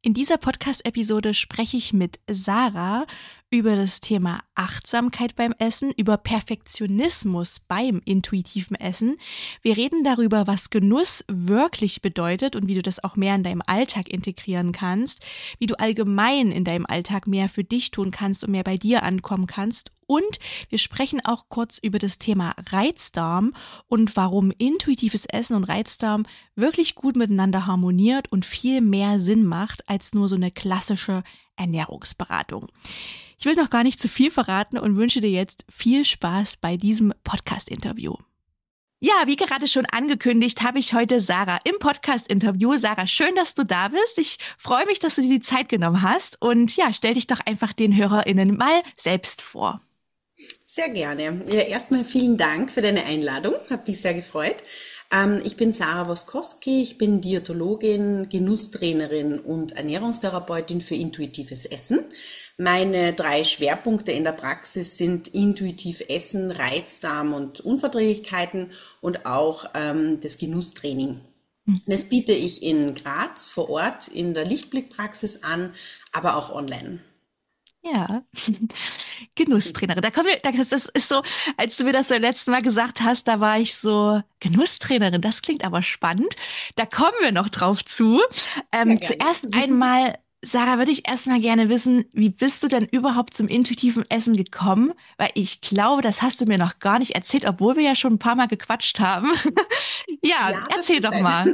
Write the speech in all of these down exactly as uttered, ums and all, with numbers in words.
In dieser Podcast-Episode spreche ich mit Sarah über das Thema Achtsamkeit beim Essen, über Perfektionismus beim intuitiven Essen. Wir reden darüber, was Genuss wirklich bedeutet und wie du das auch mehr in deinem Alltag integrieren kannst, wie du allgemein in deinem Alltag mehr für dich tun kannst und mehr bei dir ankommen kannst. Und wir sprechen auch kurz über das Thema Reizdarm und warum intuitives Essen und Reizdarm wirklich gut miteinander harmoniert und viel mehr Sinn macht als nur so eine klassische Ernährungsberatung. Ich will noch gar nicht zu viel verraten und wünsche dir jetzt viel Spaß bei diesem Podcast-Interview. Ja, wie gerade schon angekündigt, habe ich heute Sarah im Podcast-Interview. Sarah, schön, dass du da bist. Ich freue mich, dass du dir die Zeit genommen hast. Und ja, stell dich doch einfach den HörerInnen mal selbst vor. Sehr gerne. Ja, erstmal vielen Dank für deine Einladung. Hat mich sehr gefreut. Ähm, ich bin Sarah Woskowski. Ich bin Diätologin, Genusstrainerin und Ernährungstherapeutin für intuitives Essen. Meine drei Schwerpunkte in der Praxis sind intuitiv Essen, Reizdarm und Unverträglichkeiten und auch ähm, das Genusstraining. Das biete ich in Graz vor Ort in der Lichtblickpraxis an, aber auch online. Ja, Genusstrainerin. Da kommen wir, das ist so, als du mir das beim letzten Mal gesagt hast, da war ich so, Genusstrainerin, das klingt aber spannend. Da kommen wir noch drauf zu. Ähm, Ja, zuerst einmal, Sarah, würde ich erstmal gerne wissen, wie bist du denn überhaupt zum intuitiven Essen gekommen? Weil ich glaube, das hast du mir noch gar nicht erzählt, obwohl wir ja schon ein paar Mal gequatscht haben. Ja, Ja, das erzähl kann doch sein. mal.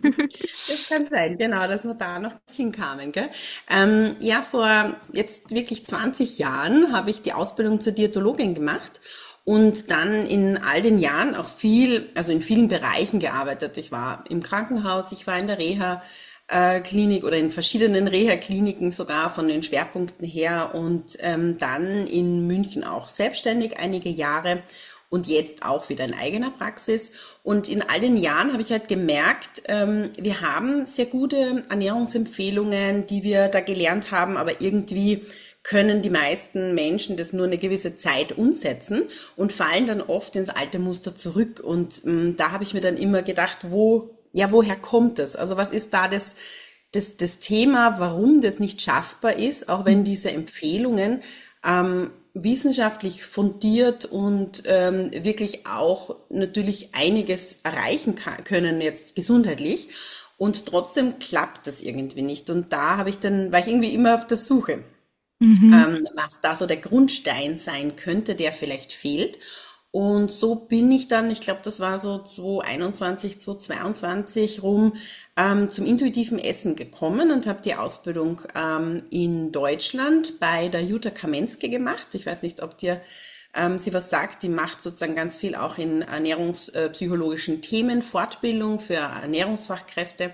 Das kann sein, genau, dass wir da noch hinkamen, gell? Ähm, ja, vor jetzt wirklich zwanzig Jahren habe ich die Ausbildung zur Diätologin gemacht und dann in all den Jahren auch viel, also in vielen Bereichen gearbeitet. Ich war im Krankenhaus, ich war in der Reha, äh, Klinik oder in verschiedenen Reha-Kliniken sogar von den Schwerpunkten her und ähm, dann in München auch selbstständig einige Jahre. Und jetzt auch wieder in eigener Praxis. Und in all den Jahren habe ich halt gemerkt, ähm, wir haben sehr gute Ernährungsempfehlungen, die wir da gelernt haben, aber irgendwie können die meisten Menschen das nur eine gewisse Zeit umsetzen und fallen dann oft ins alte Muster zurück. Und ähm, da habe ich mir dann immer gedacht, wo, ja, woher kommt das? Also was ist da das, das, das Thema, warum das nicht schaffbar ist, auch wenn diese Empfehlungen ähm, wissenschaftlich fundiert und ähm, wirklich auch natürlich einiges erreichen kann, können jetzt gesundheitlich und trotzdem klappt das irgendwie nicht und da habe ich dann war ich irgendwie immer auf der Suche, Mhm. ähm, was da so der Grundstein sein könnte, der vielleicht fehlt. Und so bin ich dann, ich glaube, das war so zweitausendeinundzwanzig, zweitausendzweiundzwanzig rum, ähm, zum intuitiven Essen gekommen und habe die Ausbildung ähm, in Deutschland bei der Jutta Kamensky gemacht. Ich weiß nicht, ob dir ähm, sie was sagt. Die macht sozusagen ganz viel auch in ernährungspsychologischen Themen, Fortbildung für Ernährungsfachkräfte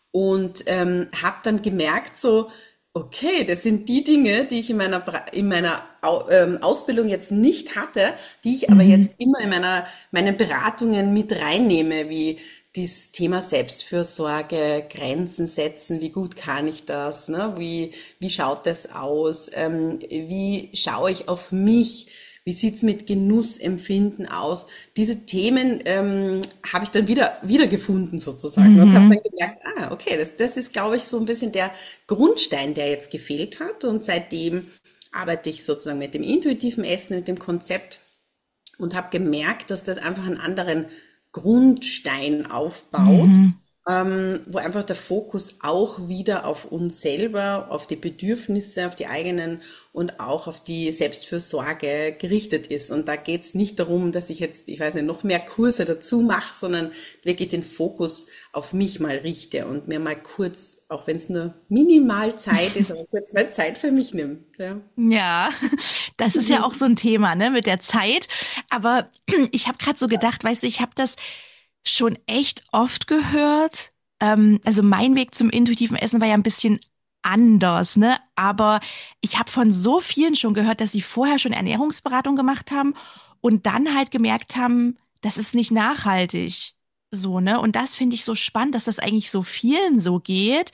und ähm, habe dann gemerkt, so, okay, das sind die Dinge, die ich in meiner, in meiner Ausbildung jetzt nicht hatte, die ich aber Mhm. jetzt immer in meiner, meinen Beratungen mit reinnehme, wie das Thema Selbstfürsorge, Grenzen setzen, wie gut kann ich das, ne? Wie, wie schaut das aus, ähm, wie schaue ich auf mich, wie sieht's mit Genussempfinden aus? Diese Themen ähm, habe ich dann wieder wiedergefunden sozusagen und habe Mhm. dann gemerkt, ah, okay, das, das ist, glaube ich, so ein bisschen der Grundstein, der jetzt gefehlt hat. Und seitdem arbeite ich sozusagen mit dem intuitiven Essen, mit dem Konzept und habe gemerkt, dass das einfach einen anderen Grundstein aufbaut, Mhm. ähm, wo einfach der Fokus auch wieder auf uns selber, auf die Bedürfnisse, auf die eigenen und auch auf die Selbstfürsorge gerichtet ist. Und da geht es nicht darum, dass ich jetzt, ich weiß nicht, noch mehr Kurse dazu mache, sondern wirklich den Fokus auf mich mal richte und mir mal kurz, auch wenn es nur minimal Zeit ist, aber kurz mal Zeit für mich nehme. Ja. Ja, das ist ja auch so ein Thema, ne, mit der Zeit. Aber ich habe gerade so gedacht, weißt du, ich habe das schon echt oft gehört. Ähm, also mein Weg zum intuitiven Essen war ja ein bisschen anders, ne? Aber ich habe von so vielen schon gehört, dass sie vorher schon Ernährungsberatung gemacht haben und dann halt gemerkt haben, das ist nicht nachhaltig. So, ne? Und das finde ich so spannend, dass das eigentlich so vielen so geht.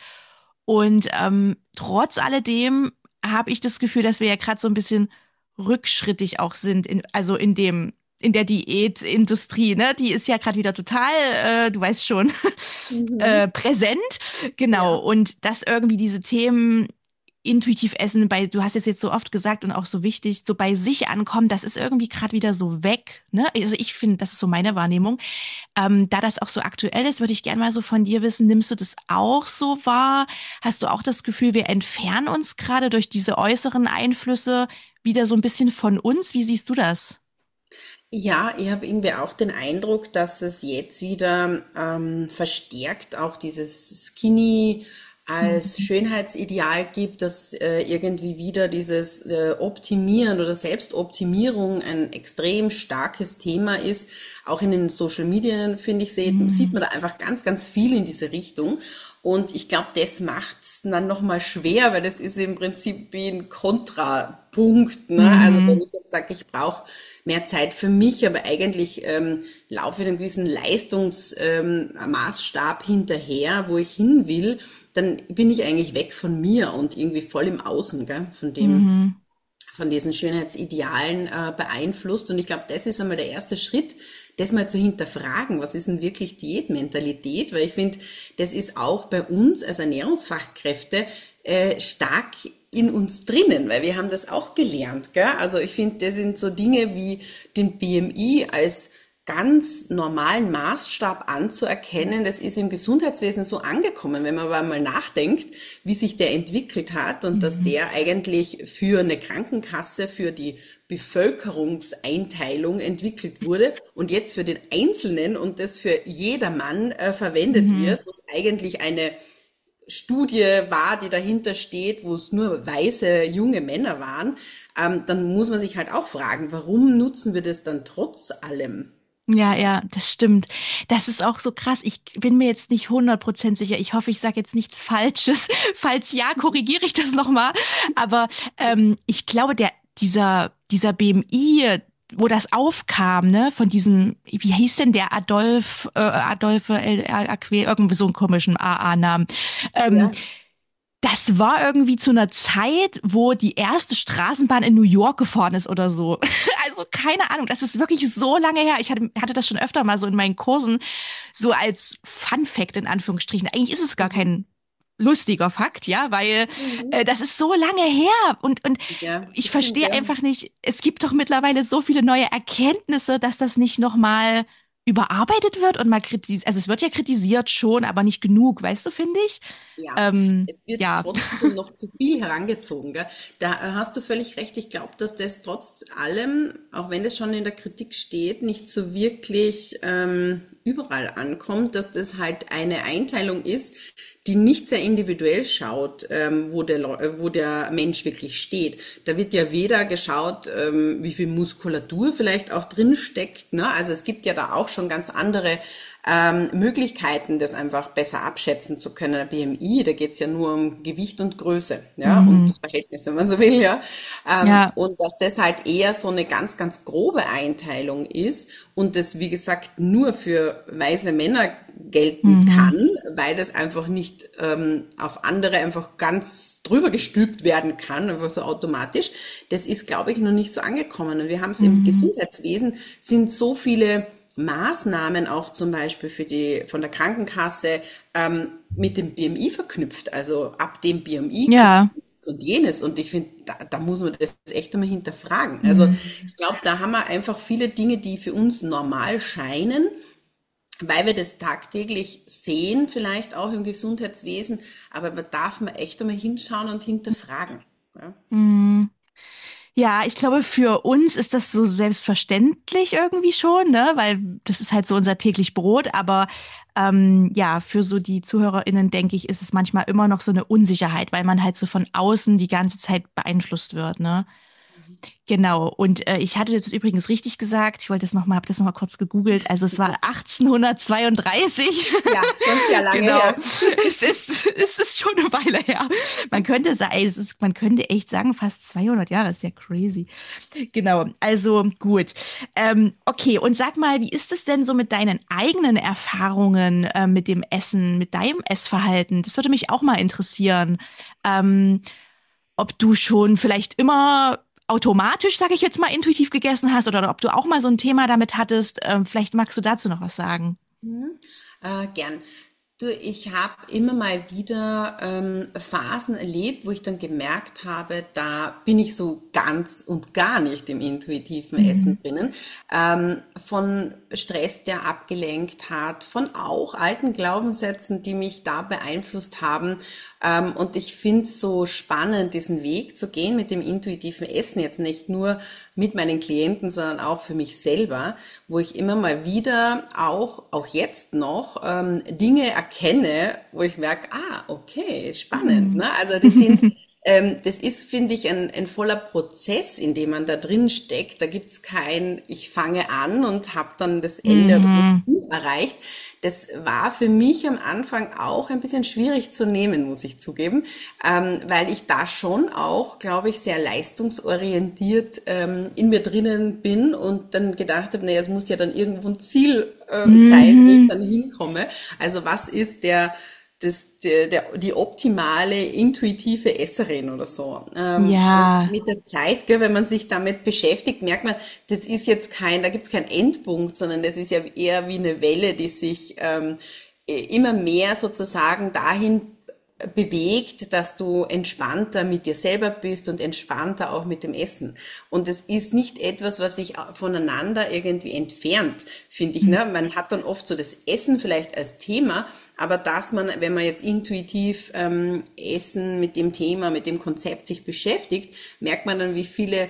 Und ähm, trotz alledem habe ich das Gefühl, dass wir ja gerade so ein bisschen rückschrittig auch sind, in, also in dem in der Diätindustrie, ne? Die ist ja gerade wieder total, äh, du weißt schon, Mhm. äh, präsent. Genau. Ja. Und dass irgendwie diese Themen intuitiv essen, bei, du hast es jetzt so oft gesagt und auch so wichtig, so bei sich ankommen, das ist irgendwie gerade wieder so weg, ne? Also ich finde, das ist so meine Wahrnehmung. Ähm, da das auch so aktuell ist, würde ich gerne mal so von dir wissen, nimmst du das auch so wahr? Hast du auch das Gefühl, wir entfernen uns gerade durch diese äußeren Einflüsse wieder so ein bisschen von uns? Wie siehst du das? Ja, ich habe irgendwie auch den Eindruck, dass es jetzt wieder ähm, verstärkt auch dieses Skinny als Mhm. Schönheitsideal gibt, dass äh, irgendwie wieder dieses äh, Optimieren oder Selbstoptimierung ein extrem starkes Thema ist. Auch in den Social Medien, finde ich, sieht, sieht Mhm. man da einfach ganz, ganz viel in diese Richtung. Und ich glaube, das macht es dann nochmal schwer, weil das ist im Prinzip wie ein Kontrapunkt. Ne? Also wenn Mhm. ich jetzt sage, ich brauche mehr Zeit für mich, aber eigentlich ähm, laufe ich einem gewissen Leistungsmaßstab ähm, Maßstab hinterher, wo ich hin will, dann bin ich eigentlich weg von mir und irgendwie voll im Außen, gell? Von dem, Mhm. von diesen Schönheitsidealen äh, beeinflusst. Und ich glaube, das ist einmal der erste Schritt, das mal zu hinterfragen, was ist denn wirklich Diätmentalität? Weil ich finde, das ist auch bei uns als Ernährungsfachkräfte äh, stark in uns drinnen, weil wir haben das auch gelernt. Gell? Also ich finde, das sind so Dinge wie den B M I als ganz normalen Maßstab anzuerkennen, das ist im Gesundheitswesen so angekommen, wenn man aber mal nachdenkt, wie sich der entwickelt hat und dass Mhm. der eigentlich für eine Krankenkasse, für die Bevölkerungseinteilung entwickelt wurde und jetzt für den Einzelnen und das für jedermann äh, verwendet Mhm. wird, was eigentlich eine Studie war, die dahinter steht, wo es nur weiße junge Männer waren, ähm, dann muss man sich halt auch fragen, warum nutzen wir das dann trotz allem? Ja, ja, das stimmt. Das ist auch so krass. Ich bin mir jetzt nicht hundert Prozent sicher. Ich hoffe, ich sage jetzt nichts Falsches. Falls ja, korrigiere ich das nochmal. Aber ähm, ich glaube, der, dieser, dieser B M I, wo das aufkam, ne, von diesem, wie hieß denn der Adolf, äh, Adolphe El Aquer, irgendwie so einen komischen A A-Namen. Ähm, Ja. Das war irgendwie zu einer Zeit, wo die erste Straßenbahn in New York gefahren ist oder so. Also keine Ahnung, das ist wirklich so lange her. Ich hatte, hatte das schon öfter mal so in meinen Kursen, so als Fun Fact in Anführungsstrichen. Eigentlich ist es gar Mhm. kein lustiger Fakt, ja, weil Mhm. äh, das ist so lange her und, und Ja, ich das stimmt, verstehe ja. einfach nicht, es gibt doch mittlerweile so viele neue Erkenntnisse, dass das nicht nochmal überarbeitet wird und mal kritisiert. Also es wird ja kritisiert schon, aber nicht genug, weißt du, finde ich. Ja, Ähm, es wird ja. trotzdem noch zu viel herangezogen. Gell? Da äh, hast du völlig recht. Ich glaube, dass das trotz allem, auch wenn das schon in der Kritik steht, nicht so wirklich ähm, überall ankommt, dass das halt eine Einteilung ist, die nicht sehr individuell schaut, ähm, wo der, Leu- äh, wo der Mensch wirklich steht. Da wird ja weder geschaut, ähm, wie viel Muskulatur vielleicht auch drin steckt. Ne? Also es gibt ja da auch schon ganz andere ähm, Möglichkeiten, das einfach besser abschätzen zu können. Der B M I, da geht's ja nur um Gewicht und Größe, ja, und Mhm. das Verhältnis, wenn man so will, ja. Ähm, Ja. und dass das halt eher so eine ganz, ganz grobe Einteilung ist und das, wie gesagt, nur für weiße Männer gelten Mhm. kann, weil das einfach nicht ähm, auf andere einfach ganz drüber gestülpt werden kann, einfach so automatisch. Das ist, glaube ich, noch nicht so angekommen. Und wir haben es im Mhm. Gesundheitswesen, sind so viele Maßnahmen auch zum Beispiel für die, von der Krankenkasse ähm, mit dem B M I verknüpft. Also ab dem B M I kriegt Ja. man dies und jenes. Und ich finde, da, da muss man das echt einmal hinterfragen. Also Mhm. ich glaube, da haben wir einfach viele Dinge, die für uns normal scheinen, weil wir das tagtäglich sehen, vielleicht auch im Gesundheitswesen. Aber da darf man echt einmal hinschauen und hinterfragen. Ja. Mhm. Ja, ich glaube, für uns ist das so selbstverständlich irgendwie schon, ne? Weil das ist halt so unser täglich Brot. Aber ähm, ja, für so die ZuhörerInnen, denke ich, ist es manchmal immer noch so eine Unsicherheit, weil man halt so von außen die ganze Zeit beeinflusst wird, ne? Genau, und äh, ich hatte das übrigens richtig gesagt, ich wollte das nochmal, habe das nochmal kurz gegoogelt, also es war achtzehnhundertzweiunddreißig. Ja, schon sehr lange Genau, her. es ist, es ist schon eine Weile her. Man könnte sagen, es ist, man könnte echt sagen, fast zweihundert Jahre, ist ja crazy. Genau, also gut. Ähm, okay, und sag mal, wie ist es denn so mit deinen eigenen Erfahrungen äh, mit dem Essen, mit deinem Essverhalten? Das würde mich auch mal interessieren. Ähm, ob du schon vielleicht immer automatisch, sage ich jetzt mal, intuitiv gegessen hast oder ob du auch mal so ein Thema damit hattest. Ähm, vielleicht magst du dazu noch was sagen. Mhm. Äh, gern. Du, ich habe immer mal wieder ähm, Phasen erlebt, wo ich dann gemerkt habe, da bin ich so ganz und gar nicht im intuitiven Essen Mhm. drinnen. Ähm, von Stress, der abgelenkt hat, von auch alten Glaubenssätzen, die mich da beeinflusst haben. Ähm, und ich finde es so spannend, diesen Weg zu gehen mit dem intuitiven Essen, jetzt nicht nur mit meinen Klienten, sondern auch für mich selber, wo ich immer mal wieder auch, auch jetzt noch ähm, Dinge erkenne, wo ich merke, ah, okay, spannend. Mhm. Ne? Also das sind, ähm, das ist, finde ich, ein, ein voller Prozess, in dem man da drin steckt. Da gibt's kein, ich fange an und habe dann das Ende oder das Mhm. Ziel erreicht. Das war für mich am Anfang auch ein bisschen schwierig zu nehmen, muss ich zugeben, ähm, weil ich da schon auch, glaube ich, sehr leistungsorientiert ähm, in mir drinnen bin und dann gedacht habe, naja, es muss ja dann irgendwo ein Ziel äh, sein, wo ich Mhm. dann hinkomme. Also was ist der, das, der, der, die optimale intuitive Esserin oder so. Ähm, und Ja. mit der Zeit, gell, wenn man sich damit beschäftigt, merkt man, das ist jetzt kein, da gibt's keinen Endpunkt, sondern das ist ja eher wie eine Welle, die sich ähm, immer mehr sozusagen dahin bewegt, dass du entspannter mit dir selber bist und entspannter auch mit dem Essen. Und es ist nicht etwas, was sich voneinander irgendwie entfernt, finde ich. Ne? Man hat dann oft so das Essen vielleicht als Thema, aber dass man, wenn man jetzt intuitiv ähm, Essen mit dem Thema, mit dem Konzept sich beschäftigt, merkt man dann, wie viele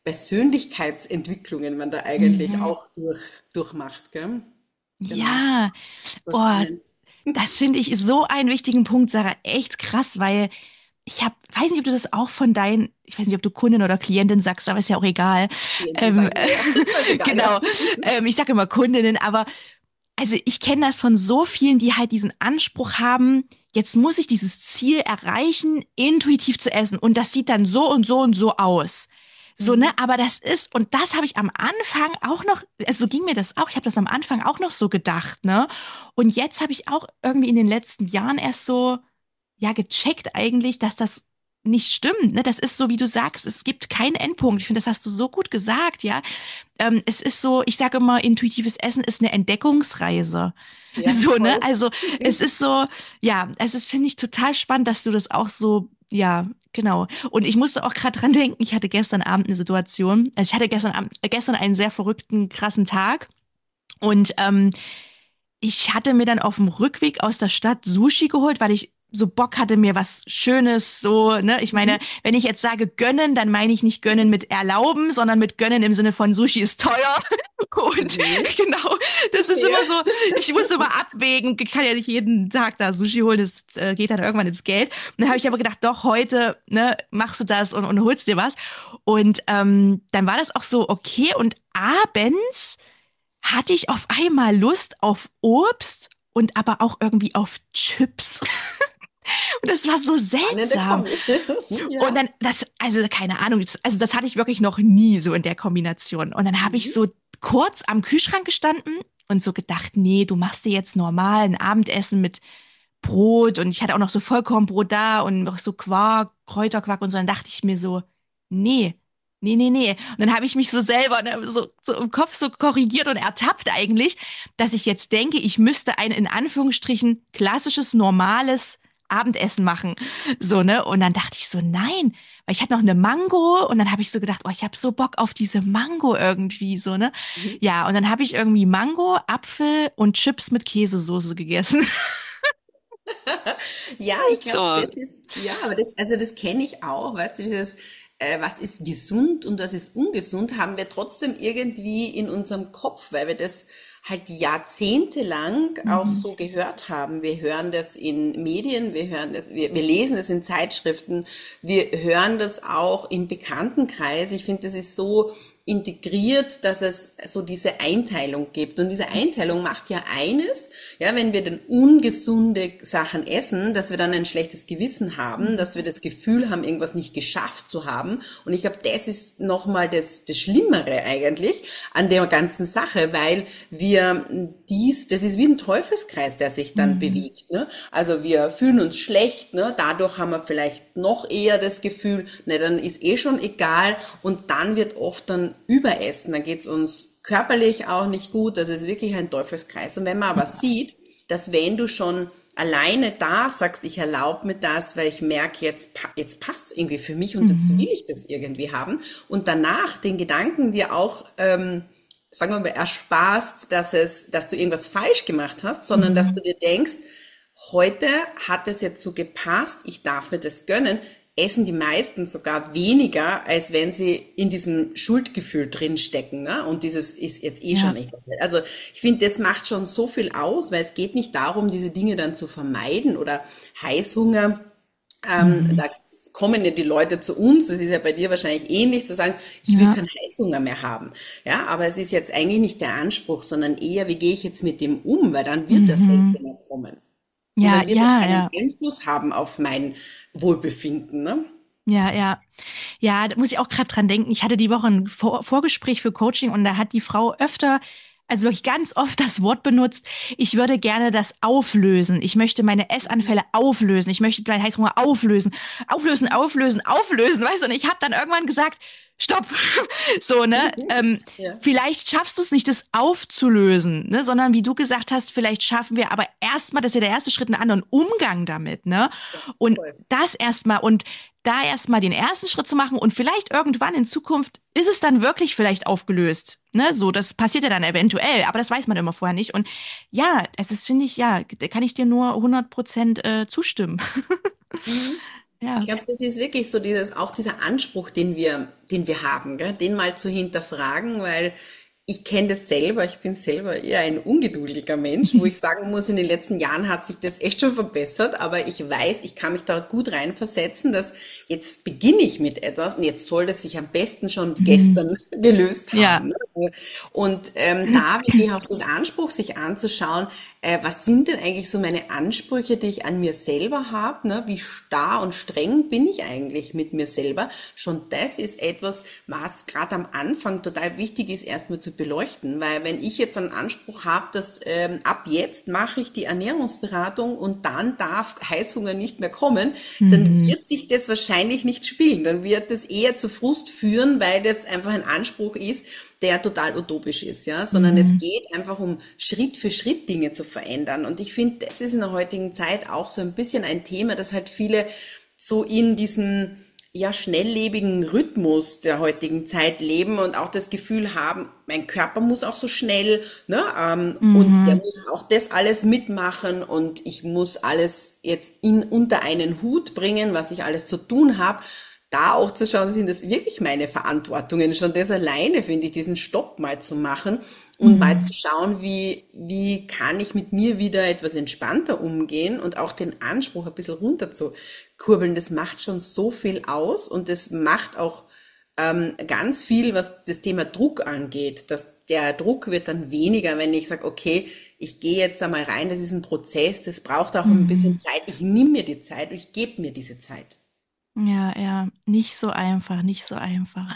Persönlichkeitsentwicklungen man da eigentlich Mhm. auch durch, durchmacht. Gell? Genau, Ja. so Oh, spannend. das finde ich so einen wichtigen Punkt, Sarah. Echt krass, weil ich habe, weiß nicht, ob du das auch von deinen, ich weiß nicht, ob du Kundin oder Klientin sagst, aber ist ja auch egal. Klienten Ähm, sage ich mal, ja. Ist egal, ja. genau. Ähm, ich sage immer Kundinnen, aber also ich kenne das von so vielen, die halt diesen Anspruch haben, jetzt muss ich dieses Ziel erreichen, intuitiv zu essen. Und das sieht dann so und so und so aus. So, ne? Mhm. Aber das ist, und das habe ich am Anfang auch noch, also so ging mir das auch, ich habe das am Anfang auch noch so gedacht, ne? Und jetzt habe ich auch irgendwie in den letzten Jahren erst so, ja, gecheckt eigentlich, dass das nicht stimmt, ne? Das ist so, wie du sagst, es gibt keinen Endpunkt. Ich finde, das hast du so gut gesagt, ja. Ähm, es ist so, ich sage immer, intuitives Essen ist eine Entdeckungsreise. Ja, So, ne? voll. Also es ist so, ja, es ist, finde ich, total spannend, dass du das auch so, ja, genau. Und ich musste auch gerade dran denken, ich hatte gestern Abend eine Situation, also ich hatte gestern Abend, äh, gestern einen sehr verrückten, krassen Tag und ähm, ich hatte mir dann auf dem Rückweg aus der Stadt Sushi geholt, weil ich so Bock hatte, mir was Schönes, so, ne? Ich meine, Mhm. wenn ich jetzt sage gönnen, dann meine ich nicht gönnen mit erlauben, sondern mit gönnen im Sinne von Sushi ist teuer. Und Mhm. genau, das ist Verstehe. immer so, ich muss immer abwägen, ich kann ja nicht jeden Tag da Sushi holen, das äh, geht dann irgendwann ins Geld. Und dann habe ich aber gedacht, doch, heute, ne, machst du das und, und holst dir was. Und ähm, dann war das auch so okay. Und abends hatte ich auf einmal Lust auf Obst und aber auch irgendwie auf Chips. Und das war so Spannende seltsam. Kombi. Und Ja. dann, das, also keine Ahnung, das, also das hatte ich wirklich noch nie so in der Kombination. Und dann habe ich Mhm. so kurz am Kühlschrank gestanden und so gedacht, nee, du machst dir jetzt normal ein Abendessen mit Brot und ich hatte auch noch so Vollkornbrot da und noch so Quark, Kräuterquark und so. Dann dachte ich mir so, nee, nee, nee, nee. Und dann habe ich mich so selber ne, so, so im Kopf so korrigiert und ertappt eigentlich, dass ich jetzt denke, ich müsste ein in Anführungsstrichen klassisches, normales Abendessen machen. So, ne? Und dann dachte ich so, nein, weil ich hatte noch eine Mango und dann habe ich so gedacht, oh, ich habe so Bock auf diese Mango irgendwie, so, ne? Mhm. Ja, und dann habe ich irgendwie Mango, Apfel und Chips mit Käsesoße gegessen. Ja, ich glaube, So. das ist, ja, aber das, also das kenne ich auch, weißt du, dieses, äh, was ist gesund und was ist ungesund, haben wir trotzdem irgendwie in unserem Kopf, weil wir das halt jahrzehntelang auch Mhm. so gehört haben. Wir hören das in Medien, wir hören das, wir, wir lesen es in Zeitschriften, wir hören das auch im Bekanntenkreis. Ich finde, das ist so integriert, dass es so diese Einteilung gibt. Und diese Einteilung macht ja eines, ja, wenn wir dann ungesunde Sachen essen, dass wir dann ein schlechtes Gewissen haben, dass wir das Gefühl haben, irgendwas nicht geschafft zu haben. Und ich glaube, das ist nochmal das, das Schlimmere eigentlich an der ganzen Sache, weil wir dies, das ist wie ein Teufelskreis, der sich dann mhm. bewegt. Ne? Also wir fühlen uns schlecht, ne? Dadurch haben wir vielleicht noch eher das Gefühl, ne, dann ist eh schon egal, und dann wird oft dann Überessen, dann geht's uns körperlich auch nicht gut, das ist wirklich ein Teufelskreis. Und wenn man aber sieht, dass wenn du schon alleine da sagst, ich erlaube mir das, weil ich merke, jetzt, jetzt passt's irgendwie für mich und jetzt will ich das irgendwie haben, und danach den Gedanken dir auch, ähm, sagen wir mal, ersparst, dass es, dass du irgendwas falsch gemacht hast, sondern mhm. dass du dir denkst, heute hat es jetzt so gepasst, ich darf mir das gönnen, essen die meisten sogar weniger, als wenn sie in diesem Schuldgefühl drinstecken, ne? Und dieses ist jetzt eh ja. schon egal. Also ich finde, das macht schon so viel aus, weil es geht nicht darum, diese Dinge dann zu vermeiden oder Heißhunger. Ähm, mhm. Da kommen ja die Leute zu uns, das ist ja bei dir wahrscheinlich ähnlich, zu sagen, ich will ja. keinen Heißhunger mehr haben. Ja, aber es ist jetzt eigentlich nicht der Anspruch, sondern eher, wie gehe ich jetzt mit dem um, weil dann wird mhm. das seltener kommen. Und ja, dann wird ja, er keinen ja. Einfluss haben auf mein Wohlbefinden, ne? Ja, ja. Ja, da muss ich auch gerade dran denken. Ich hatte die Woche ein Vor Vorgespräch für Coaching und da hat die Frau öfter, also wirklich ganz oft das Wort benutzt, ich würde gerne das auflösen. Ich möchte meine Essanfälle auflösen. Ich möchte meinen Heißhunger auflösen. Auflösen, auflösen, auflösen, weißt du? Und ich habe dann irgendwann gesagt, stopp. So, ne? Ähm, ja. Vielleicht schaffst du es nicht, das aufzulösen, ne? Sondern wie du gesagt hast, vielleicht schaffen wir aber erstmal, das ist ja der erste Schritt, einen anderen Umgang damit, ne? Und cool. das erstmal und da erstmal den ersten Schritt zu machen und vielleicht irgendwann in Zukunft ist es dann wirklich vielleicht aufgelöst. Ne, so, das passiert ja dann eventuell, aber das weiß man immer vorher nicht. Und ja, es ist, finde ich, ja, da kann ich dir nur hundert Prozent äh, zustimmen. Mhm. Ja. Ich glaube, das ist wirklich so dieses, auch dieser Anspruch, den wir, den wir haben, gell? Den mal zu hinterfragen, weil ich kenne das selber, ich bin selber eher ein ungeduldiger Mensch, wo ich sagen muss, in den letzten Jahren hat sich das echt schon verbessert, aber ich weiß, ich kann mich da gut reinversetzen, dass jetzt beginne ich mit etwas und jetzt soll das sich am besten schon mhm. gestern gelöst haben. Ja. Und ähm, da wirklich auch den Anspruch, sich anzuschauen, äh, was sind denn eigentlich so meine Ansprüche, die ich an mir selber habe, ne? Wie starr und streng bin ich eigentlich mit mir selber? Schon das ist etwas, was gerade am Anfang total wichtig ist, erstmal zu beleuchten, weil wenn ich jetzt einen Anspruch habe, dass ähm, ab jetzt mache ich die Ernährungsberatung und dann darf Heißhunger nicht mehr kommen, mhm. dann wird sich das wahrscheinlich nicht spielen, dann wird das eher zu Frust führen, weil das einfach ein Anspruch ist, der total utopisch ist, ja, sondern mhm. es geht einfach um Schritt für Schritt Dinge zu verändern. Und ich finde, das ist in der heutigen Zeit auch so ein bisschen ein Thema, dass halt viele so in diesem ja schnelllebigen Rhythmus der heutigen Zeit leben und auch das Gefühl haben, mein Körper muss auch so schnell, ne, ähm, mhm. und der muss auch das alles mitmachen und ich muss alles jetzt in unter einen Hut bringen, was ich alles zu tun habe. Da auch zu schauen, sind das wirklich meine Verantwortungen? Schon das alleine finde ich, diesen Stopp mal zu machen und mhm. mal zu schauen, wie, wie kann ich mit mir wieder etwas entspannter umgehen und auch den Anspruch ein bisschen runterzukurbeln. Das macht schon so viel aus und das macht auch ähm, ganz viel, was das Thema Druck angeht. Das, der Druck wird dann weniger, wenn ich sage, okay, ich gehe jetzt da mal rein, das ist ein Prozess, das braucht auch mhm. ein bisschen Zeit. Ich nehme mir die Zeit und ich gebe mir diese Zeit. Ja, ja, nicht so einfach, nicht so einfach.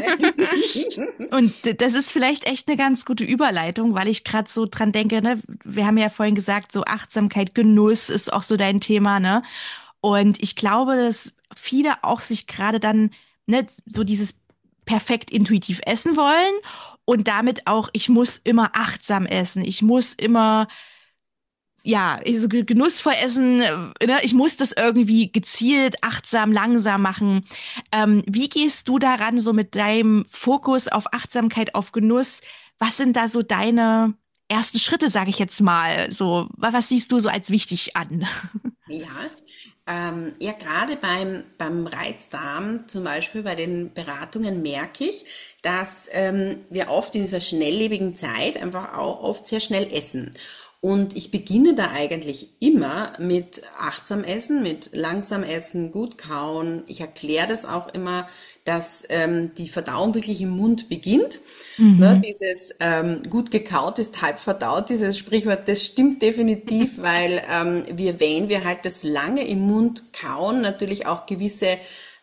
Und das ist vielleicht echt eine ganz gute Überleitung, weil ich gerade so dran denke, ne, wir haben ja vorhin gesagt, so Achtsamkeit, Genuss ist auch so dein Thema, ne? Und ich glaube, dass viele auch sich gerade dann, ne, so dieses perfekt intuitiv essen wollen und damit auch, ich muss immer achtsam essen, ich muss immer ja, so genussvoll essen, ne? Ich muss das irgendwie gezielt, achtsam, langsam machen. Ähm, wie gehst du daran, so mit deinem Fokus auf Achtsamkeit, auf Genuss? Was sind da so deine ersten Schritte, sage ich jetzt mal? So, was siehst du so als wichtig an? Ja, ähm, ja, gerade beim, beim Reizdarm, zum Beispiel bei den Beratungen, merke ich, dass ähm, wir oft in dieser schnelllebigen Zeit einfach auch oft sehr schnell essen. Und ich beginne da eigentlich immer mit achtsam Essen, mit langsam Essen, gut kauen. Ich erkläre das auch immer dass ähm, die Verdauung wirklich im Mund beginnt. Ne, Mhm. dieses ähm, gut gekaut ist halb verdaut, dieses Sprichwort, das stimmt definitiv, weil ähm, wir, wenn wir halt das lange im Mund kauen, natürlich auch gewisse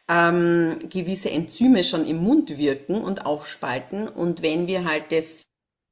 ähm, gewisse Enzyme schon im Mund wirken und aufspalten. Und wenn wir halt das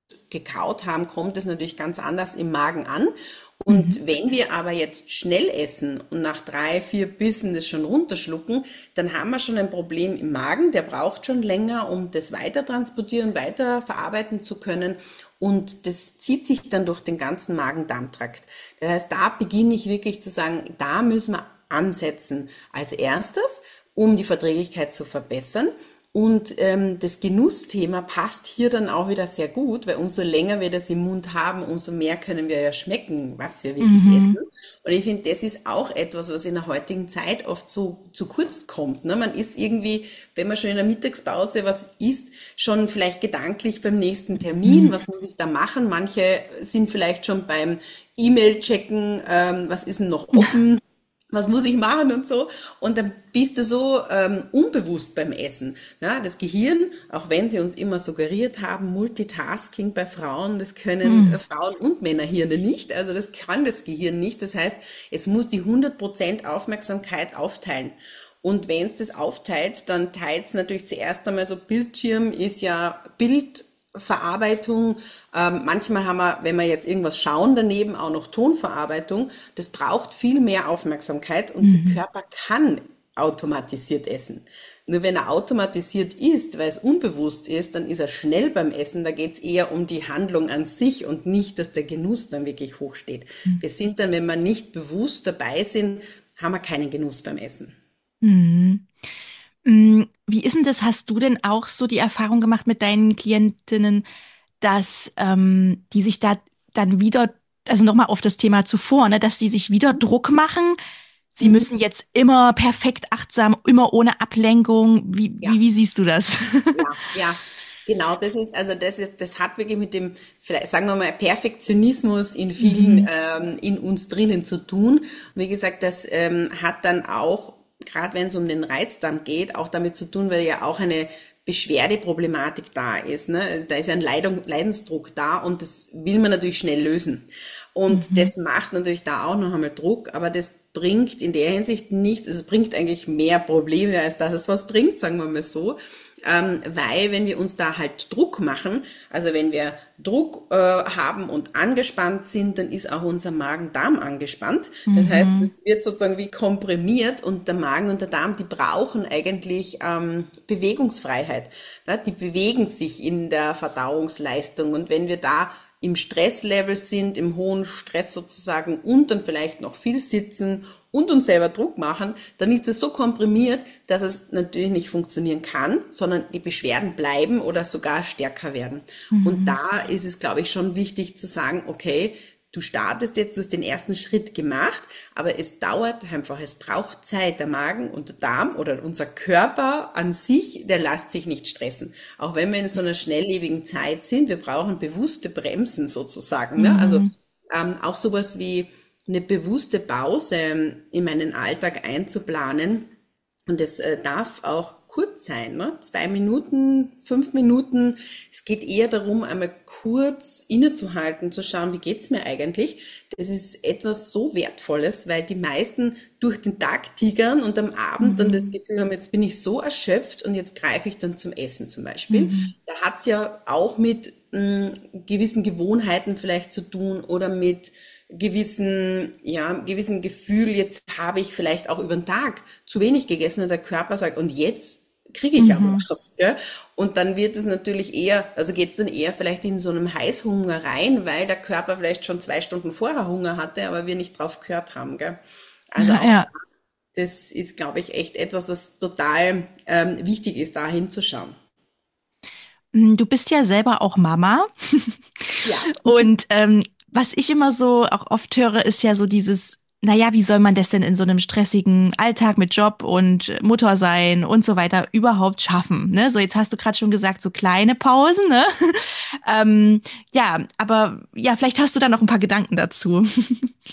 gekaut haben, kommt es natürlich ganz anders im Magen an. Mhm. Und wenn wir aber jetzt schnell essen und nach drei, vier Bissen das schon runterschlucken, dann haben wir schon ein Problem im Magen. Der braucht schon länger, um das weiter transportieren, weiter verarbeiten zu können. Und das zieht sich dann durch den ganzen Magen-Darm-Trakt. Das heißt, da beginne ich wirklich zu sagen, da müssen wir ansetzen als erstes, um die Verträglichkeit zu verbessern. Und ähm, das Genussthema passt hier dann auch wieder sehr gut, weil umso länger wir das im Mund haben, umso mehr können wir ja schmecken, was wir wirklich essen. Mhm. Und ich finde, das ist auch etwas, was in der heutigen Zeit oft so zu kurz kommt. Ne? Man ist irgendwie, wenn man schon in der Mittagspause was isst, schon vielleicht gedanklich beim nächsten Termin, Mhm. was muss ich da machen? Manche sind vielleicht schon beim E-Mail-Checken, ähm, was ist denn noch offen? Was muss ich machen und so. Und dann bist du so ähm, unbewusst beim Essen. Ja, das Gehirn, auch wenn sie uns immer suggeriert haben, Multitasking bei Frauen, das können äh, Mhm. Frauen und Männerhirne nicht. Also das kann das Gehirn nicht. Das heißt, es muss die hundert Prozent Aufmerksamkeit aufteilen. Und wenn es das aufteilt, dann teilt es natürlich zuerst einmal so, Bildschirm ist ja Bildverarbeitung. Ähm, manchmal haben wir, wenn wir jetzt irgendwas schauen, daneben auch noch Tonverarbeitung. Das braucht viel mehr Aufmerksamkeit und der Mhm. Körper kann automatisiert essen. Nur wenn er automatisiert isst, weil es unbewusst ist, dann ist er schnell beim Essen. Da geht es eher um die Handlung an sich und nicht, dass der Genuss dann wirklich hoch steht. Wir sind dann, wenn wir nicht bewusst dabei sind, haben wir keinen Genuss beim Essen. Mhm. Mm, Wie ist denn das? Hast du denn auch so die Erfahrung gemacht mit deinen Klientinnen, dass ähm, die sich da dann wieder, also nochmal auf das Thema zuvor, ne, dass die sich wieder Druck machen? Sie Mhm. müssen jetzt immer perfekt achtsam, immer ohne Ablenkung. Wie, wie, Ja. wie siehst du das? Ja, ja, genau, das ist, also das ist, das hat wirklich mit dem, vielleicht sagen wir mal, Perfektionismus in vielen, Mhm. ähm, in uns drinnen zu tun. Und wie gesagt, das ähm, hat dann auch, gerade wenn es um den Reizdarm geht, auch damit zu tun, weil ja auch eine Beschwerdeproblematik da ist. Ne? Also da ist ja ein Leidung, Leidensdruck da und das will man natürlich schnell lösen. Und Mhm. das macht natürlich da auch noch einmal Druck, aber das bringt in der Hinsicht nichts, also es bringt eigentlich mehr Probleme, als dass es was bringt, sagen wir mal so. Ähm, weil wenn wir uns da halt Druck machen, also wenn wir Druck äh, haben und angespannt sind, dann ist auch unser Magen-Darm angespannt. Das heißt, Mhm. es wird sozusagen wie komprimiert und der Magen und der Darm, die brauchen eigentlich ähm, Bewegungsfreiheit. Ne? Die bewegen sich in der Verdauungsleistung und wenn wir da im Stresslevel sind, im hohen Stress sozusagen und dann vielleicht noch viel sitzen und uns selber Druck machen, dann ist es so komprimiert, dass es natürlich nicht funktionieren kann, sondern die Beschwerden bleiben oder sogar stärker werden. Und Mhm. da ist es, glaube ich, schon wichtig zu sagen, okay, du startest jetzt, du hast den ersten Schritt gemacht, aber es dauert einfach, es braucht Zeit. Der Magen und der Darm oder unser Körper an sich, der lässt sich nicht stressen. Auch wenn wir in so einer schnelllebigen Zeit sind, wir brauchen bewusste Bremsen sozusagen. Ne? Also Mhm. ähm, auch sowas wie eine bewusste Pause in meinen Alltag einzuplanen, und es äh, darf auch kurz sein, ne? Zwei Minuten, fünf Minuten. Es geht eher darum, einmal kurz innezuhalten, zu schauen, wie geht's mir eigentlich. Das ist etwas so Wertvolles, weil die meisten durch den Tag tigern und am Abend dann das Mhm. Gefühl haben, jetzt bin ich so erschöpft und jetzt greife ich dann zum Essen zum Beispiel. Mhm. Da hat's ja auch mit mh, gewissen Gewohnheiten vielleicht zu tun oder mit gewissen, ja, gewissen Gefühl, jetzt habe ich vielleicht auch über den Tag zu wenig gegessen und der Körper sagt, und jetzt kriege ich aber Mhm. was. Gell? Und dann wird es natürlich eher, also geht es dann eher vielleicht in so einem Heißhunger rein, weil der Körper vielleicht schon zwei Stunden vorher Hunger hatte, aber wir nicht drauf gehört haben. Gell? Also Ja, auch ja. das ist, glaube ich, echt etwas, was total ähm, wichtig ist, da hinzuschauen. Mm, Du bist ja selber auch Mama. Ja. Und ähm, was ich immer so auch oft höre, ist ja so dieses, naja, wie soll man das denn in so einem stressigen Alltag mit Job und Mutter sein und so weiter überhaupt schaffen? Ne? So, jetzt hast du gerade schon gesagt, so kleine Pausen, ne? Ähm, ja, aber ja, vielleicht hast du da noch ein paar Gedanken dazu.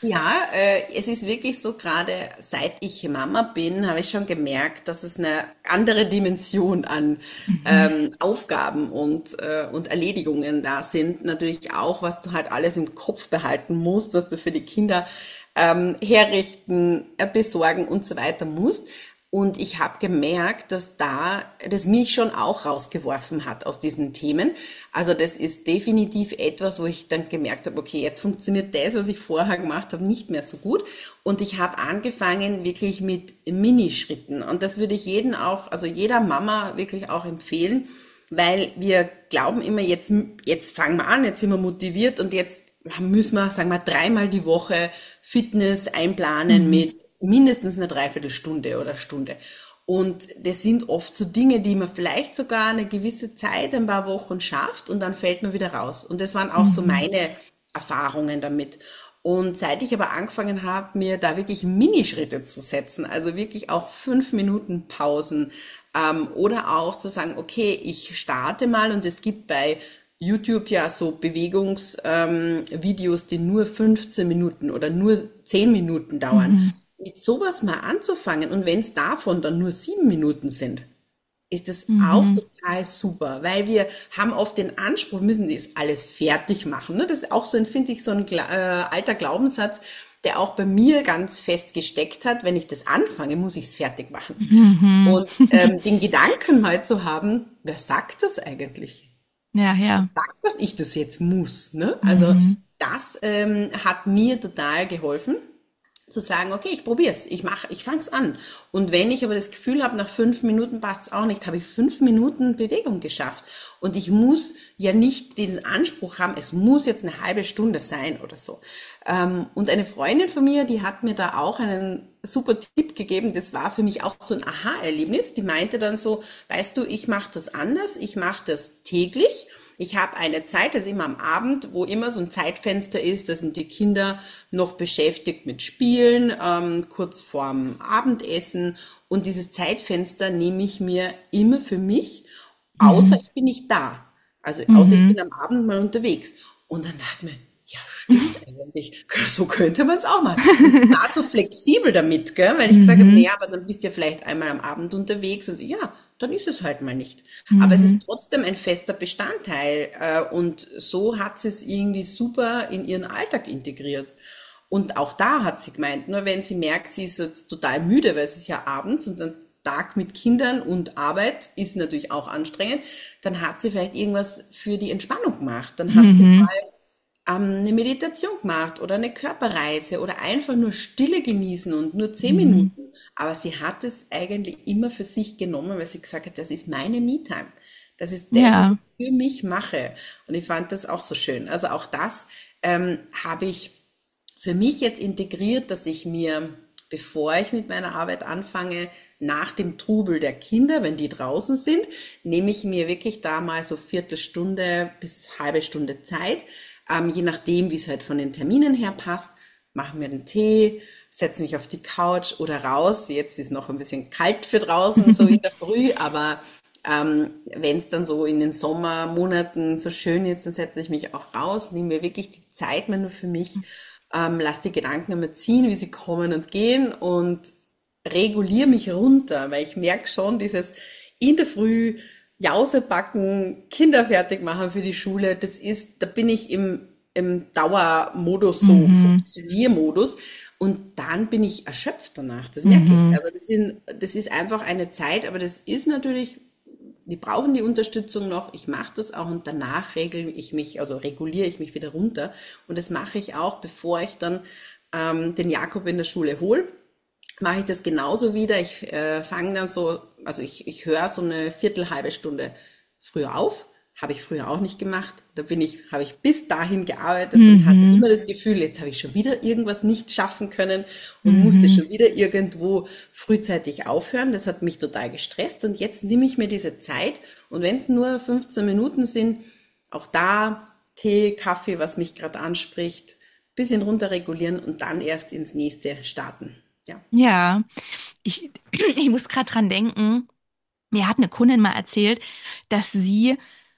Ja, äh, es ist wirklich so, gerade seit ich Mama bin, habe ich schon gemerkt, dass es eine andere Dimension an Mhm. ähm, Aufgaben und, äh, und Erledigungen da sind. Natürlich auch, was du halt alles im Kopf behalten musst, was du für die Kinder ähm, herrichten, äh, besorgen und so weiter musst. Und ich habe gemerkt, dass da das mich schon auch rausgeworfen hat aus diesen Themen. Also das ist definitiv etwas, wo ich dann gemerkt habe, okay, jetzt funktioniert das, was ich vorher gemacht habe, nicht mehr so gut. Und ich habe angefangen wirklich mit Minischritten. Und das würde ich jeden auch, also jeder Mama wirklich auch empfehlen, weil wir glauben immer, jetzt, jetzt fangen wir an, jetzt sind wir motiviert und jetzt müssen wir, sagen wir, dreimal die Woche Fitness einplanen Mhm. mit mindestens einer Dreiviertelstunde oder Stunde. Und das sind oft so Dinge, die man vielleicht sogar eine gewisse Zeit, ein paar Wochen schafft und dann fällt man wieder raus. Und das waren auch so Mhm. meine Erfahrungen damit. Und seit ich aber angefangen habe, mir da wirklich Minischritte zu setzen, also wirklich auch fünf Minuten Pausen, ähm, oder auch zu sagen, okay, ich starte mal und es gibt bei YouTube ja so Bewegungsvideos, ähm, Videos, die nur fünfzehn Minuten oder nur zehn Minuten dauern. Mhm. Mit sowas mal anzufangen und wenn es davon dann nur sieben Minuten sind, ist das auch Mhm. total super, weil wir haben oft den Anspruch, müssen das alles fertig machen. Ne? Das ist auch so, ein, finde ich, so ein Gla- äh, alter Glaubenssatz, der auch bei mir ganz fest gesteckt hat. Wenn ich das anfange, muss ich es fertig machen. Mhm. Und ähm, den Gedanken mal zu haben, wer sagt das eigentlich? Ja, ja. Sagt, dass ich das jetzt muss. Ne? Also Mhm. das ähm, hat mir total geholfen zu sagen, okay, ich probier's, ich mach, ich fang's an. Und wenn ich aber das Gefühl habe, nach fünf Minuten passt's auch nicht, habe ich fünf Minuten Bewegung geschafft. Und ich muss ja nicht diesen Anspruch haben, es muss jetzt eine halbe Stunde sein oder so. Ähm, und eine Freundin von mir, die hat mir da auch einen super Tipp gegeben. Das war für mich auch so ein Aha-Erlebnis. Die meinte dann so, weißt du, ich mache das anders, ich mache das täglich. Ich habe eine Zeit, das ist immer am Abend, wo immer so ein Zeitfenster ist, da sind die Kinder noch beschäftigt mit Spielen, ähm, kurz vorm Abendessen. Und dieses Zeitfenster nehme ich mir immer für mich, außer Mhm. ich bin nicht da. Also außer ich Mhm. bin am Abend mal unterwegs. Und dann dachte ich mir, ja, stimmt eigentlich. So könnte man es auch machen. Und ich war so flexibel damit, gell? Weil ich gesagt habe, Mhm. naja, aber dann bist du ja vielleicht einmal am Abend unterwegs. Also ja, dann ist es halt mal nicht. Aber es Mhm. ist trotzdem ein fester Bestandteil. Äh, und so hat sie es irgendwie super in ihren Alltag integriert. Und auch da hat sie gemeint, nur wenn sie merkt, sie ist jetzt total müde, weil es ist ja abends und ein Tag mit Kindern und Arbeit ist natürlich auch anstrengend, dann hat sie vielleicht irgendwas für die Entspannung gemacht. Dann hat sie Mhm. ähm, eine Meditation gemacht oder eine Körperreise oder einfach nur Stille genießen und nur zehn Mhm. Minuten. Aber sie hat es eigentlich immer für sich genommen, weil sie gesagt hat, das ist meine Me-Time. Das ist das, was Ja. ich für mich mache. Und ich fand das auch so schön. Also auch das ähm, habe ich für mich jetzt integriert, dass ich mir, bevor ich mit meiner Arbeit anfange, nach dem Trubel der Kinder, wenn die draußen sind, nehme ich mir wirklich da mal so Viertelstunde bis halbe Stunde Zeit, ähm, je nachdem, wie es halt von den Terminen her passt, mache mir einen Tee, setze mich auf die Couch oder raus. Jetzt ist noch ein bisschen kalt für draußen, so in der Früh, aber ähm, wenn es dann so in den Sommermonaten so schön ist, dann setze ich mich auch raus, nehme mir wirklich die Zeit mal nur für mich, ähm, lass die Gedanken immer ziehen, wie sie kommen und gehen und reguliere mich runter, weil ich merke schon, dieses in der Früh Jause backen, Kinder fertig machen für die Schule, das ist, da bin ich im, im Dauermodus, so Mhm. Funktioniermodus. Und dann bin ich erschöpft danach, das merke ich. Mhm. Also das, sind, das ist einfach eine Zeit, aber das ist natürlich, die brauchen die Unterstützung noch. Ich mache das auch und danach regle ich mich, also reguliere ich mich wieder runter. Und das mache ich auch, bevor ich dann ähm, den Jakob in der Schule hole, mache ich das genauso wieder. Ich äh, fange dann so, also ich, ich höre so eine Viertel, halbe Stunde früher auf. Habe ich früher auch nicht gemacht. Da bin ich, habe ich bis dahin gearbeitet und hatte Mhm. immer das Gefühl, jetzt habe ich schon wieder irgendwas nicht schaffen können und musste Mhm. schon wieder irgendwo frühzeitig aufhören. Das hat mich total gestresst und jetzt nehme ich mir diese Zeit und wenn es nur fünfzehn Minuten sind, auch da Tee, Kaffee, was mich gerade anspricht, bisschen runterregulieren und dann erst ins nächste starten. Ja. Ja. Ich, ich muss gerade dran denken. Mir hat eine Kundin mal erzählt, dass sie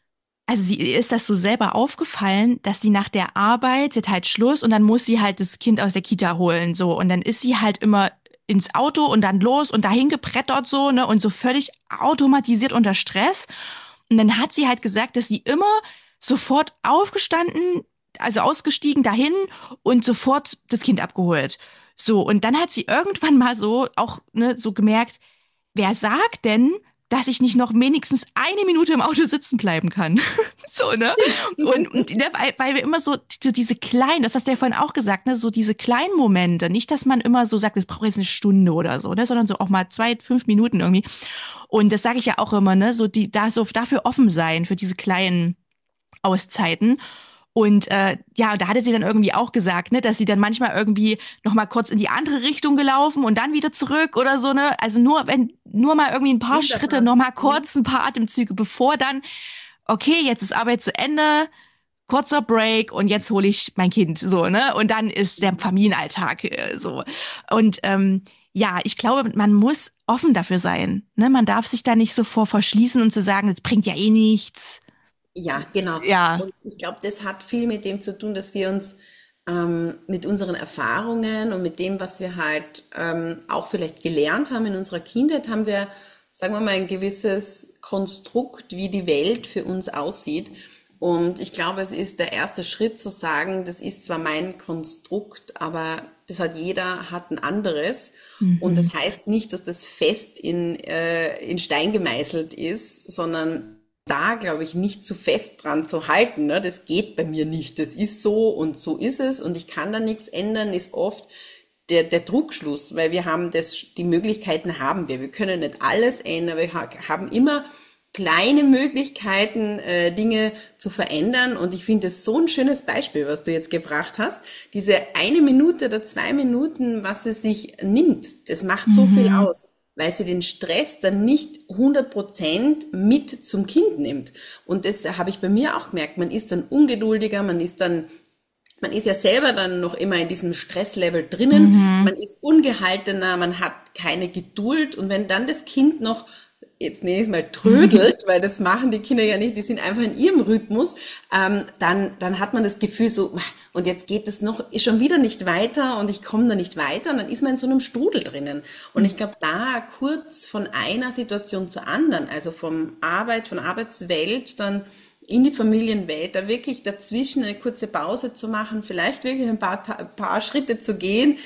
Also sie ihr ist das so selber aufgefallen, dass sie nach der Arbeit, sie hat halt Schluss und dann muss sie halt das Kind aus der Kita holen, so. Und dann ist sie halt immer ins Auto und dann los und dahin gebrettert so, ne, und so völlig automatisiert unter Stress. Und dann hat sie halt gesagt, dass sie immer sofort aufgestanden, also ausgestiegen dahin und sofort das Kind abgeholt. So, und dann hat sie irgendwann mal so auch, ne, so gemerkt, wer sagt denn, dass ich nicht noch wenigstens eine Minute im Auto sitzen bleiben kann? So, ne? Und, und ne, weil, weil wir immer so diese, diese kleinen, das hast du ja vorhin auch gesagt, ne, so diese kleinen Momente, nicht, dass man immer so sagt, es braucht jetzt eine Stunde oder so, ne, sondern so auch mal zwei, fünf Minuten irgendwie. Und das sage ich ja auch immer, ne, so die, da so dafür offen sein, für diese kleinen Auszeiten. Und äh, ja, da hatte sie dann irgendwie auch gesagt, ne, dass sie dann manchmal irgendwie noch mal kurz in die andere Richtung gelaufen und dann wieder zurück oder so, ne? Also nur wenn nur mal irgendwie ein paar Schritte, Wunderbar. noch mal Mhm. kurz ein paar Atemzüge, bevor dann, okay, jetzt ist Arbeit zu Ende, kurzer Break und jetzt hole ich mein Kind, so, ne? Und dann ist der Familienalltag äh, so. Und ähm, ja, ich glaube, man muss offen dafür sein, ne? Man darf sich da nicht so vor verschließen und zu sagen, das bringt ja eh nichts. Ja, genau. Ja. Und ich glaube, das hat viel mit dem zu tun, dass wir uns ähm, mit unseren Erfahrungen und mit dem, was wir halt ähm, auch vielleicht gelernt haben in unserer Kindheit, haben wir, sagen wir mal, ein gewisses Konstrukt, wie die Welt für uns aussieht. Und ich glaube, es ist der erste Schritt zu sagen, das ist zwar mein Konstrukt, aber das hat jeder, hat ein anderes. Und Mhm. das heißt nicht, dass das fest in, äh, in Stein gemeißelt ist, sondern da, glaube ich, nicht zu fest dran zu halten. Ne? Das geht bei mir nicht. Das ist so und so ist es und ich kann da nichts ändern, ist oft der, der Druckschluss, weil wir haben das, die Möglichkeiten haben wir. Wir können nicht alles ändern, wir haben immer kleine Möglichkeiten, äh, Dinge zu verändern. Und ich finde es so ein schönes Beispiel, was du jetzt gebracht hast. Diese eine Minute oder zwei Minuten, was sie sich nimmt, das macht so viel Mhm. aus, weil sie den Stress dann nicht hundert Prozent mit zum Kind nimmt. Und das habe ich bei mir auch gemerkt. Man ist dann ungeduldiger, man ist dann man ist ja selber dann noch immer in diesem Stresslevel drinnen, Mhm. man ist ungehaltener, man hat keine Geduld und wenn dann das Kind noch, jetzt nenne ich es mal, trödelt, weil das machen die Kinder ja nicht, die sind einfach in ihrem Rhythmus, ähm, dann, dann hat man das Gefühl so, und jetzt geht es noch schon wieder nicht weiter und ich komme da nicht weiter und dann ist man in so einem Strudel drinnen. Und ich glaube, da kurz von einer Situation zur anderen, also vom Arbeit, von Arbeitswelt, dann in die Familienwelt, da wirklich dazwischen eine kurze Pause zu machen, vielleicht wirklich ein paar, paar Schritte zu gehen,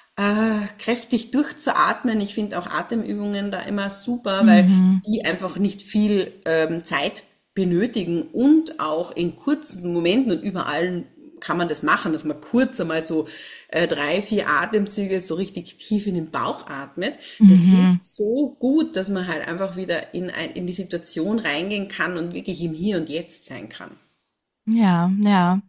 äh, kräftig durchzuatmen. Ich finde auch Atemübungen da immer super, weil Mhm. die einfach nicht viel ähm, Zeit benötigen und auch in kurzen Momenten und überall kann man das machen, dass man kurz einmal so äh, drei, vier Atemzüge so richtig tief in den Bauch atmet. Das Mhm. hilft so gut, dass man halt einfach wieder in, ein, in die Situation reingehen kann und wirklich im Hier und Jetzt sein kann. Ja, ja.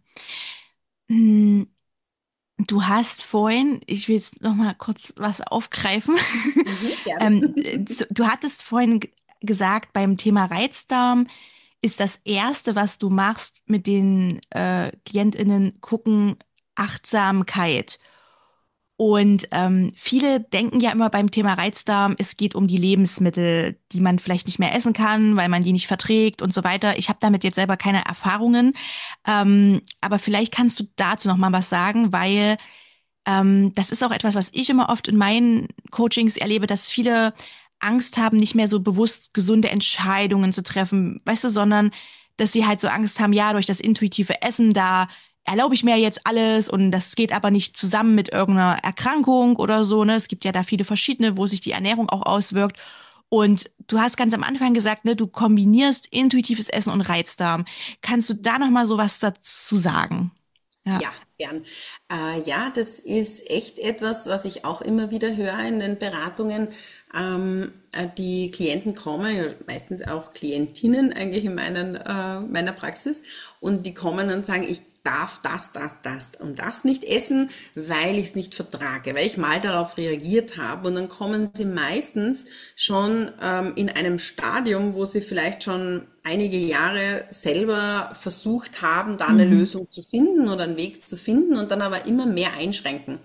Hm, du hast vorhin, ich will jetzt noch mal kurz was aufgreifen. Mhm, gerne. ähm, zu- du hattest vorhin g- gesagt, beim Thema Reizdarm ist das Erste, was du machst mit den äh, KlientInnen, gucken, Achtsamkeit. Und ähm, viele denken ja immer beim Thema Reizdarm, es geht um die Lebensmittel, die man vielleicht nicht mehr essen kann, weil man die nicht verträgt und so weiter. Ich habe damit jetzt selber keine Erfahrungen, ähm, aber vielleicht kannst du dazu noch mal was sagen, weil ähm, das ist auch etwas, was ich immer oft in meinen Coachings erlebe, dass viele Angst haben, nicht mehr so bewusst gesunde Entscheidungen zu treffen, weißt du, sondern dass sie halt so Angst haben, ja, durch das intuitive Essen, da erlaube ich mir jetzt alles und das geht aber nicht zusammen mit irgendeiner Erkrankung oder so, ne? Es gibt ja da viele verschiedene, wo sich die Ernährung auch auswirkt. Und du hast ganz am Anfang gesagt, ne, du kombinierst intuitives Essen und Reizdarm. Kannst du da noch mal so was dazu sagen? Ja. Ja, gern. Äh, ja, das ist echt etwas, was ich auch immer wieder höre in den Beratungen. Ähm, äh, die Klienten kommen, ja, meistens auch Klientinnen eigentlich in meinen, äh, meiner Praxis, und die kommen und sagen, ich darf das, das, das und das nicht essen, weil ich es nicht vertrage, weil ich mal darauf reagiert habe. Und dann kommen sie meistens schon ähm, in einem Stadium, wo sie vielleicht schon einige Jahre selber versucht haben, da eine Mhm. Lösung zu finden oder einen Weg zu finden und dann aber immer mehr einschränken.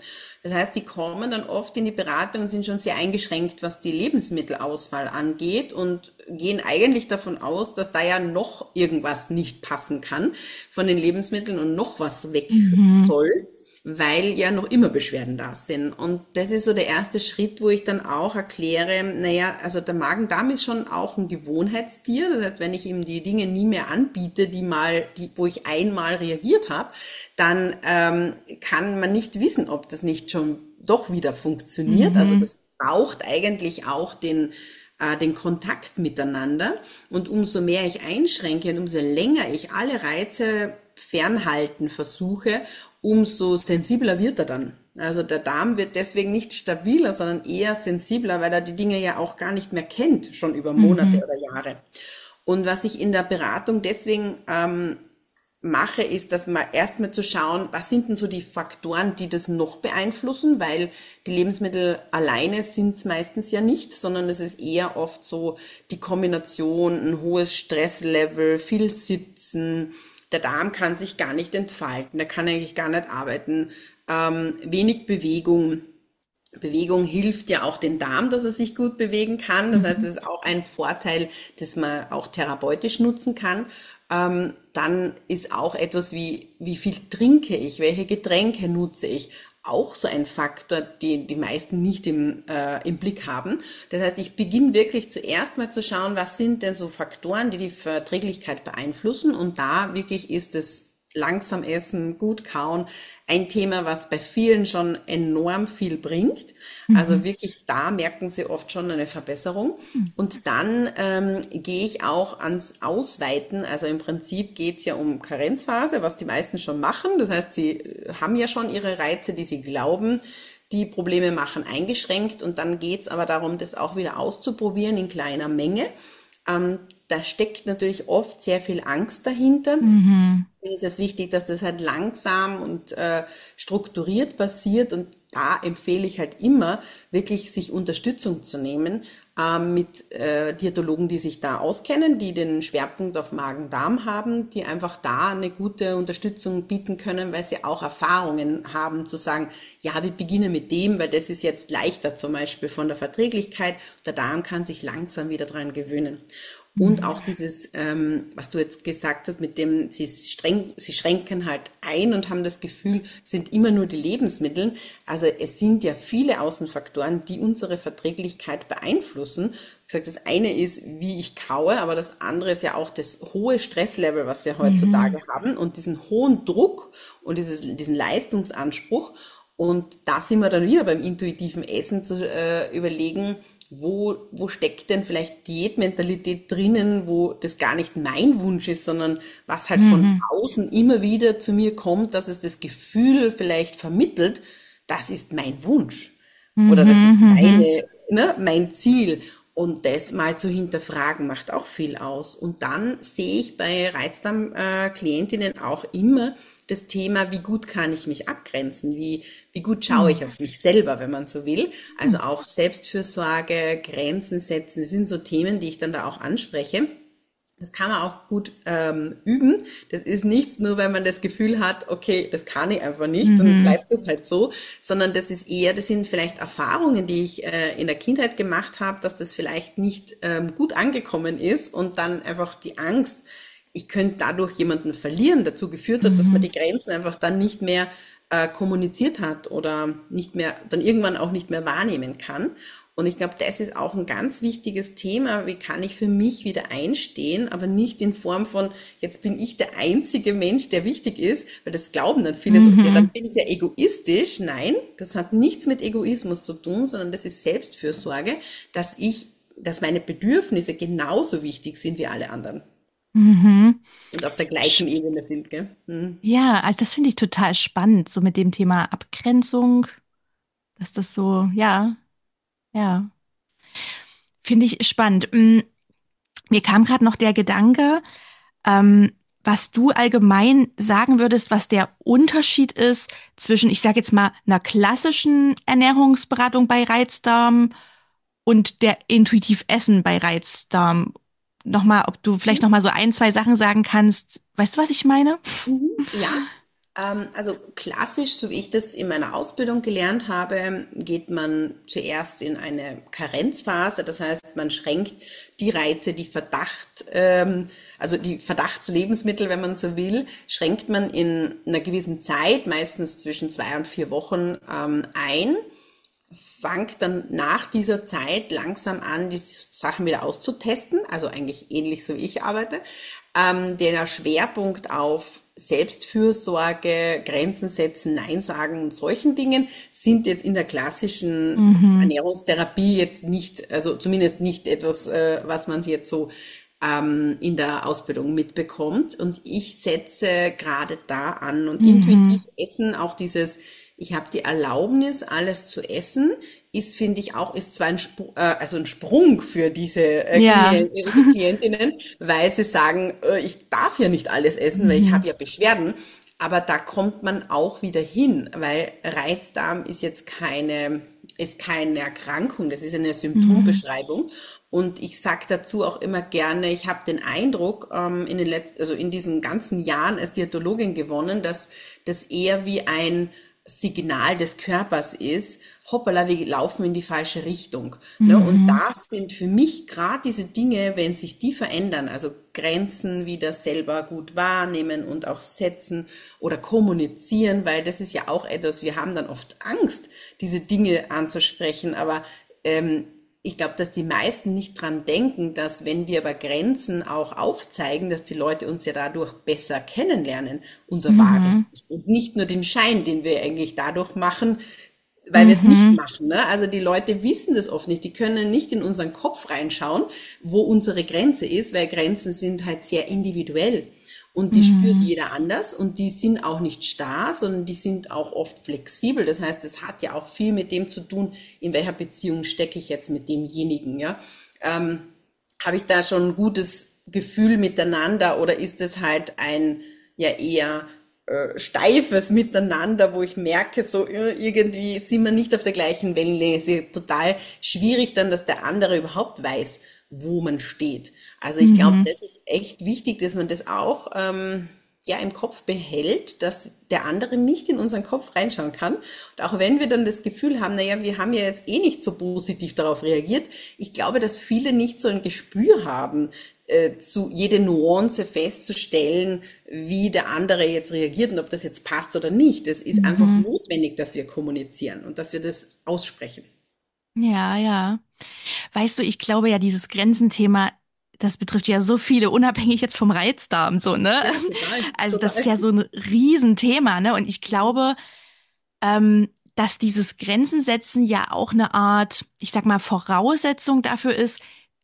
Das heißt, die kommen dann oft in die Beratung und sind schon sehr eingeschränkt, was die Lebensmittelauswahl angeht und gehen eigentlich davon aus, dass da ja noch irgendwas nicht passen kann von den Lebensmitteln und noch was weg Mhm. soll, weil ja noch immer Beschwerden da sind. Und das ist so der erste Schritt, wo ich dann auch erkläre, naja, also der Magen-Darm ist schon auch ein Gewohnheitstier. Das heißt, wenn ich ihm die Dinge nie mehr anbiete, die mal, die, wo ich einmal reagiert habe, dann ähm, kann man nicht wissen, ob das nicht schon doch wieder funktioniert. Also Mhm. das braucht eigentlich auch den äh, den Kontakt miteinander. Und umso mehr ich einschränke und umso länger ich alle Reize fernhalten versuche, umso sensibler wird er dann. Also der Darm wird deswegen nicht stabiler, sondern eher sensibler, weil er die Dinge ja auch gar nicht mehr kennt, schon über Monate Mhm. oder Jahre. Und was ich in der Beratung deswegen ähm, mache, ist, dass man erstmal zu schauen, was sind denn so die Faktoren, die das noch beeinflussen, weil die Lebensmittel alleine sind es meistens ja nicht, sondern es ist eher oft so die Kombination, ein hohes Stresslevel, viel Sitzen, der Darm kann sich gar nicht entfalten, der kann eigentlich gar nicht arbeiten, ähm, wenig Bewegung. Bewegung hilft ja auch dem Darm, dass er sich gut bewegen kann. Das heißt, Mhm. das ist auch ein Vorteil, das man auch therapeutisch nutzen kann. Ähm, dann ist auch etwas wie, wie viel trinke ich, welche Getränke nutze ich, auch so ein Faktor, den die meisten nicht im, äh, im Blick haben. Das heißt, ich beginne wirklich zuerst mal zu schauen, was sind denn so Faktoren, die die Verträglichkeit beeinflussen. Und da wirklich ist es langsam essen, gut kauen, ein Thema, was bei vielen schon enorm viel bringt. Also Mhm. wirklich, da merken sie oft schon eine Verbesserung. Und dann ähm, gehe ich auch ans Ausweiten. Also im Prinzip geht es ja um Karenzphase, was die meisten schon machen. Das heißt, sie haben ja schon ihre Reize, die sie glauben, die Probleme machen, eingeschränkt. Und dann geht es aber darum, das auch wieder auszuprobieren in kleiner Menge. Ähm, da steckt natürlich oft sehr viel Angst dahinter. Mhm. Mir ist es wichtig, dass das halt langsam und äh, strukturiert passiert und da empfehle ich halt immer, wirklich sich Unterstützung zu nehmen äh, mit äh, Diätologen, die sich da auskennen, die den Schwerpunkt auf Magen-Darm haben, die einfach da eine gute Unterstützung bieten können, weil sie auch Erfahrungen haben, zu sagen, ja, wir beginnen mit dem, weil das ist jetzt leichter zum Beispiel von der Verträglichkeit. Der Darm kann sich langsam wieder dran gewöhnen. Und Mhm. auch dieses, ähm, was du jetzt gesagt hast, mit dem, sie, streng, sie schränken halt ein und haben das Gefühl, sind immer nur die Lebensmittel. Also es sind ja viele Außenfaktoren, die unsere Verträglichkeit beeinflussen. Wie gesagt, das eine ist, wie ich kaue, aber das andere ist ja auch das hohe Stresslevel, was wir Mhm. heutzutage haben und diesen hohen Druck und dieses, diesen Leistungsanspruch. Und da sind wir dann wieder beim intuitiven Essen zu äh, überlegen, wo, wo steckt denn vielleicht Diätmentalität drinnen, wo das gar nicht mein Wunsch ist, sondern was halt von Mhm. außen immer wieder zu mir kommt, dass es das Gefühl vielleicht vermittelt, das ist mein Wunsch oder das ist Mhm. Mhm. meine, ne, mein Ziel. Und das mal zu hinterfragen, macht auch viel aus. Und dann sehe ich bei Reizdarm-Klientinnen auch immer das Thema, wie gut kann ich mich abgrenzen, wie, wie gut schaue Mhm. ich auf mich selber, wenn man so will. Also Mhm. auch Selbstfürsorge, Grenzen setzen, das sind so Themen, die ich dann da auch anspreche. Das kann man auch gut ähm, üben. Das ist nichts, nur wenn man das Gefühl hat, okay, das kann ich einfach nicht, dann Mhm. bleibt das halt so, sondern das ist eher, das sind vielleicht Erfahrungen, die ich äh, in der Kindheit gemacht habe, dass das vielleicht nicht ähm, gut angekommen ist und dann einfach die Angst, ich könnte dadurch jemanden verlieren, dazu geführt hat, dass man Mhm. die Grenzen einfach dann nicht mehr äh, kommuniziert hat oder nicht mehr, dann irgendwann auch nicht mehr wahrnehmen kann. Und ich glaube, das ist auch ein ganz wichtiges Thema. Wie kann ich für mich wieder einstehen, aber nicht in Form von, jetzt bin ich der einzige Mensch, der wichtig ist, weil das glauben dann viele so, ja, dann Mhm. bin ich ja egoistisch. Nein, das hat nichts mit Egoismus zu tun, sondern das ist Selbstfürsorge, dass ich, dass meine Bedürfnisse genauso wichtig sind wie alle anderen Mhm. und auf der gleichen Sch- Ebene sind, gell? Hm. Ja, also das finde ich total spannend, so mit dem Thema Abgrenzung, dass das so, ja, ja, finde ich spannend. Mm, Mir kam gerade noch der Gedanke, ähm, was du allgemein sagen würdest, was der Unterschied ist zwischen, ich sage jetzt mal, einer klassischen Ernährungsberatung bei Reizdarm und der intuitiv Essen bei Reizdarm. Nochmal, ob du vielleicht nochmal so ein, zwei Sachen sagen kannst. Weißt du, was ich meine? Mhm. Ja, Ähm, also klassisch, so wie ich das in meiner Ausbildung gelernt habe, geht man zuerst in eine Karenzphase. Das heißt, man schränkt die Reize, die Verdacht, ähm, also die Verdachtslebensmittel, wenn man so will, schränkt man in einer gewissen Zeit, meistens zwischen zwei und vier Wochen, ähm, ein, fangt dann nach dieser Zeit langsam an, die Sachen wieder auszutesten, also eigentlich ähnlich so wie ich arbeite, ähm, der Schwerpunkt auf Selbstfürsorge, Grenzen setzen, Nein sagen und solchen Dingen sind jetzt in der klassischen Mhm. Ernährungstherapie jetzt nicht, also zumindest nicht etwas, äh, was man jetzt so ähm, in der Ausbildung mitbekommt. Und ich setze gerade da an und Mhm. intuitiv essen, auch dieses, ich habe die Erlaubnis, alles zu essen, ist, finde ich, auch, ist zwar ein, Spr äh, also ein Sprung für diese äh, Ja. Klient äh, Klientinnen, weil sie sagen, äh, ich darf ja nicht alles essen, weil ich Mhm. habe ja Beschwerden. Aber da kommt man auch wieder hin, weil Reizdarm ist jetzt keine, ist keine Erkrankung, das ist eine Mhm. Symptombeschreibung. Und ich sage dazu auch immer gerne, ich habe den Eindruck, ähm, in den letzten, also in diesen ganzen Jahren als Diätologin gewonnen, dass das eher wie ein Signal des Körpers ist, hoppala, wir laufen in die falsche Richtung. Ne? Und Mhm. das sind für mich gerade diese Dinge, wenn sich die verändern, also Grenzen wieder selber gut wahrnehmen und auch setzen oder kommunizieren, weil das ist ja auch etwas, wir haben dann oft Angst, diese Dinge anzusprechen, aber ähm, ich glaube, dass die meisten nicht dran denken, dass wenn wir aber Grenzen auch aufzeigen, dass die Leute uns ja dadurch besser kennenlernen, unser wahres Mhm. Ich. Und nicht nur den Schein, den wir eigentlich dadurch machen, weil wir es nicht Mhm. machen. Ne? Also die Leute wissen das oft nicht. Die können nicht in unseren Kopf reinschauen, wo unsere Grenze ist, weil Grenzen sind halt sehr individuell. Und die spürt Mhm. jeder anders und die sind auch nicht starr, sondern die sind auch oft flexibel. Das heißt, es hat ja auch viel mit dem zu tun, in welcher Beziehung stecke ich jetzt mit demjenigen. Ja? Ähm, Habe ich da schon ein gutes Gefühl miteinander oder ist es halt ein ja eher äh, steifes Miteinander, wo ich merke, so äh, irgendwie sind wir nicht auf der gleichen Wellenlänge. Es ist total schwierig dann, dass der andere überhaupt weiß, wo man steht. Also ich glaube, Mhm. das ist echt wichtig, dass man das auch ähm, ja im Kopf behält, dass der andere nicht in unseren Kopf reinschauen kann. Und auch wenn wir dann das Gefühl haben, naja, wir haben ja jetzt eh nicht so positiv darauf reagiert, ich glaube, dass viele nicht so ein Gespür haben, äh, zu jede Nuance festzustellen, wie der andere jetzt reagiert und ob das jetzt passt oder nicht. Es ist einfach Mhm. notwendig, dass wir kommunizieren und dass wir das aussprechen. Ja, ja. Weißt du, ich glaube ja, dieses Grenzenthema, das betrifft ja so viele, unabhängig jetzt vom Reizdarm, so, ne? Ja, total, Also das ist total. ja so ein Riesenthema, ne? Und ich glaube, ähm, dass dieses Grenzen setzen ja auch eine Art, ich sag mal, Voraussetzung dafür ist,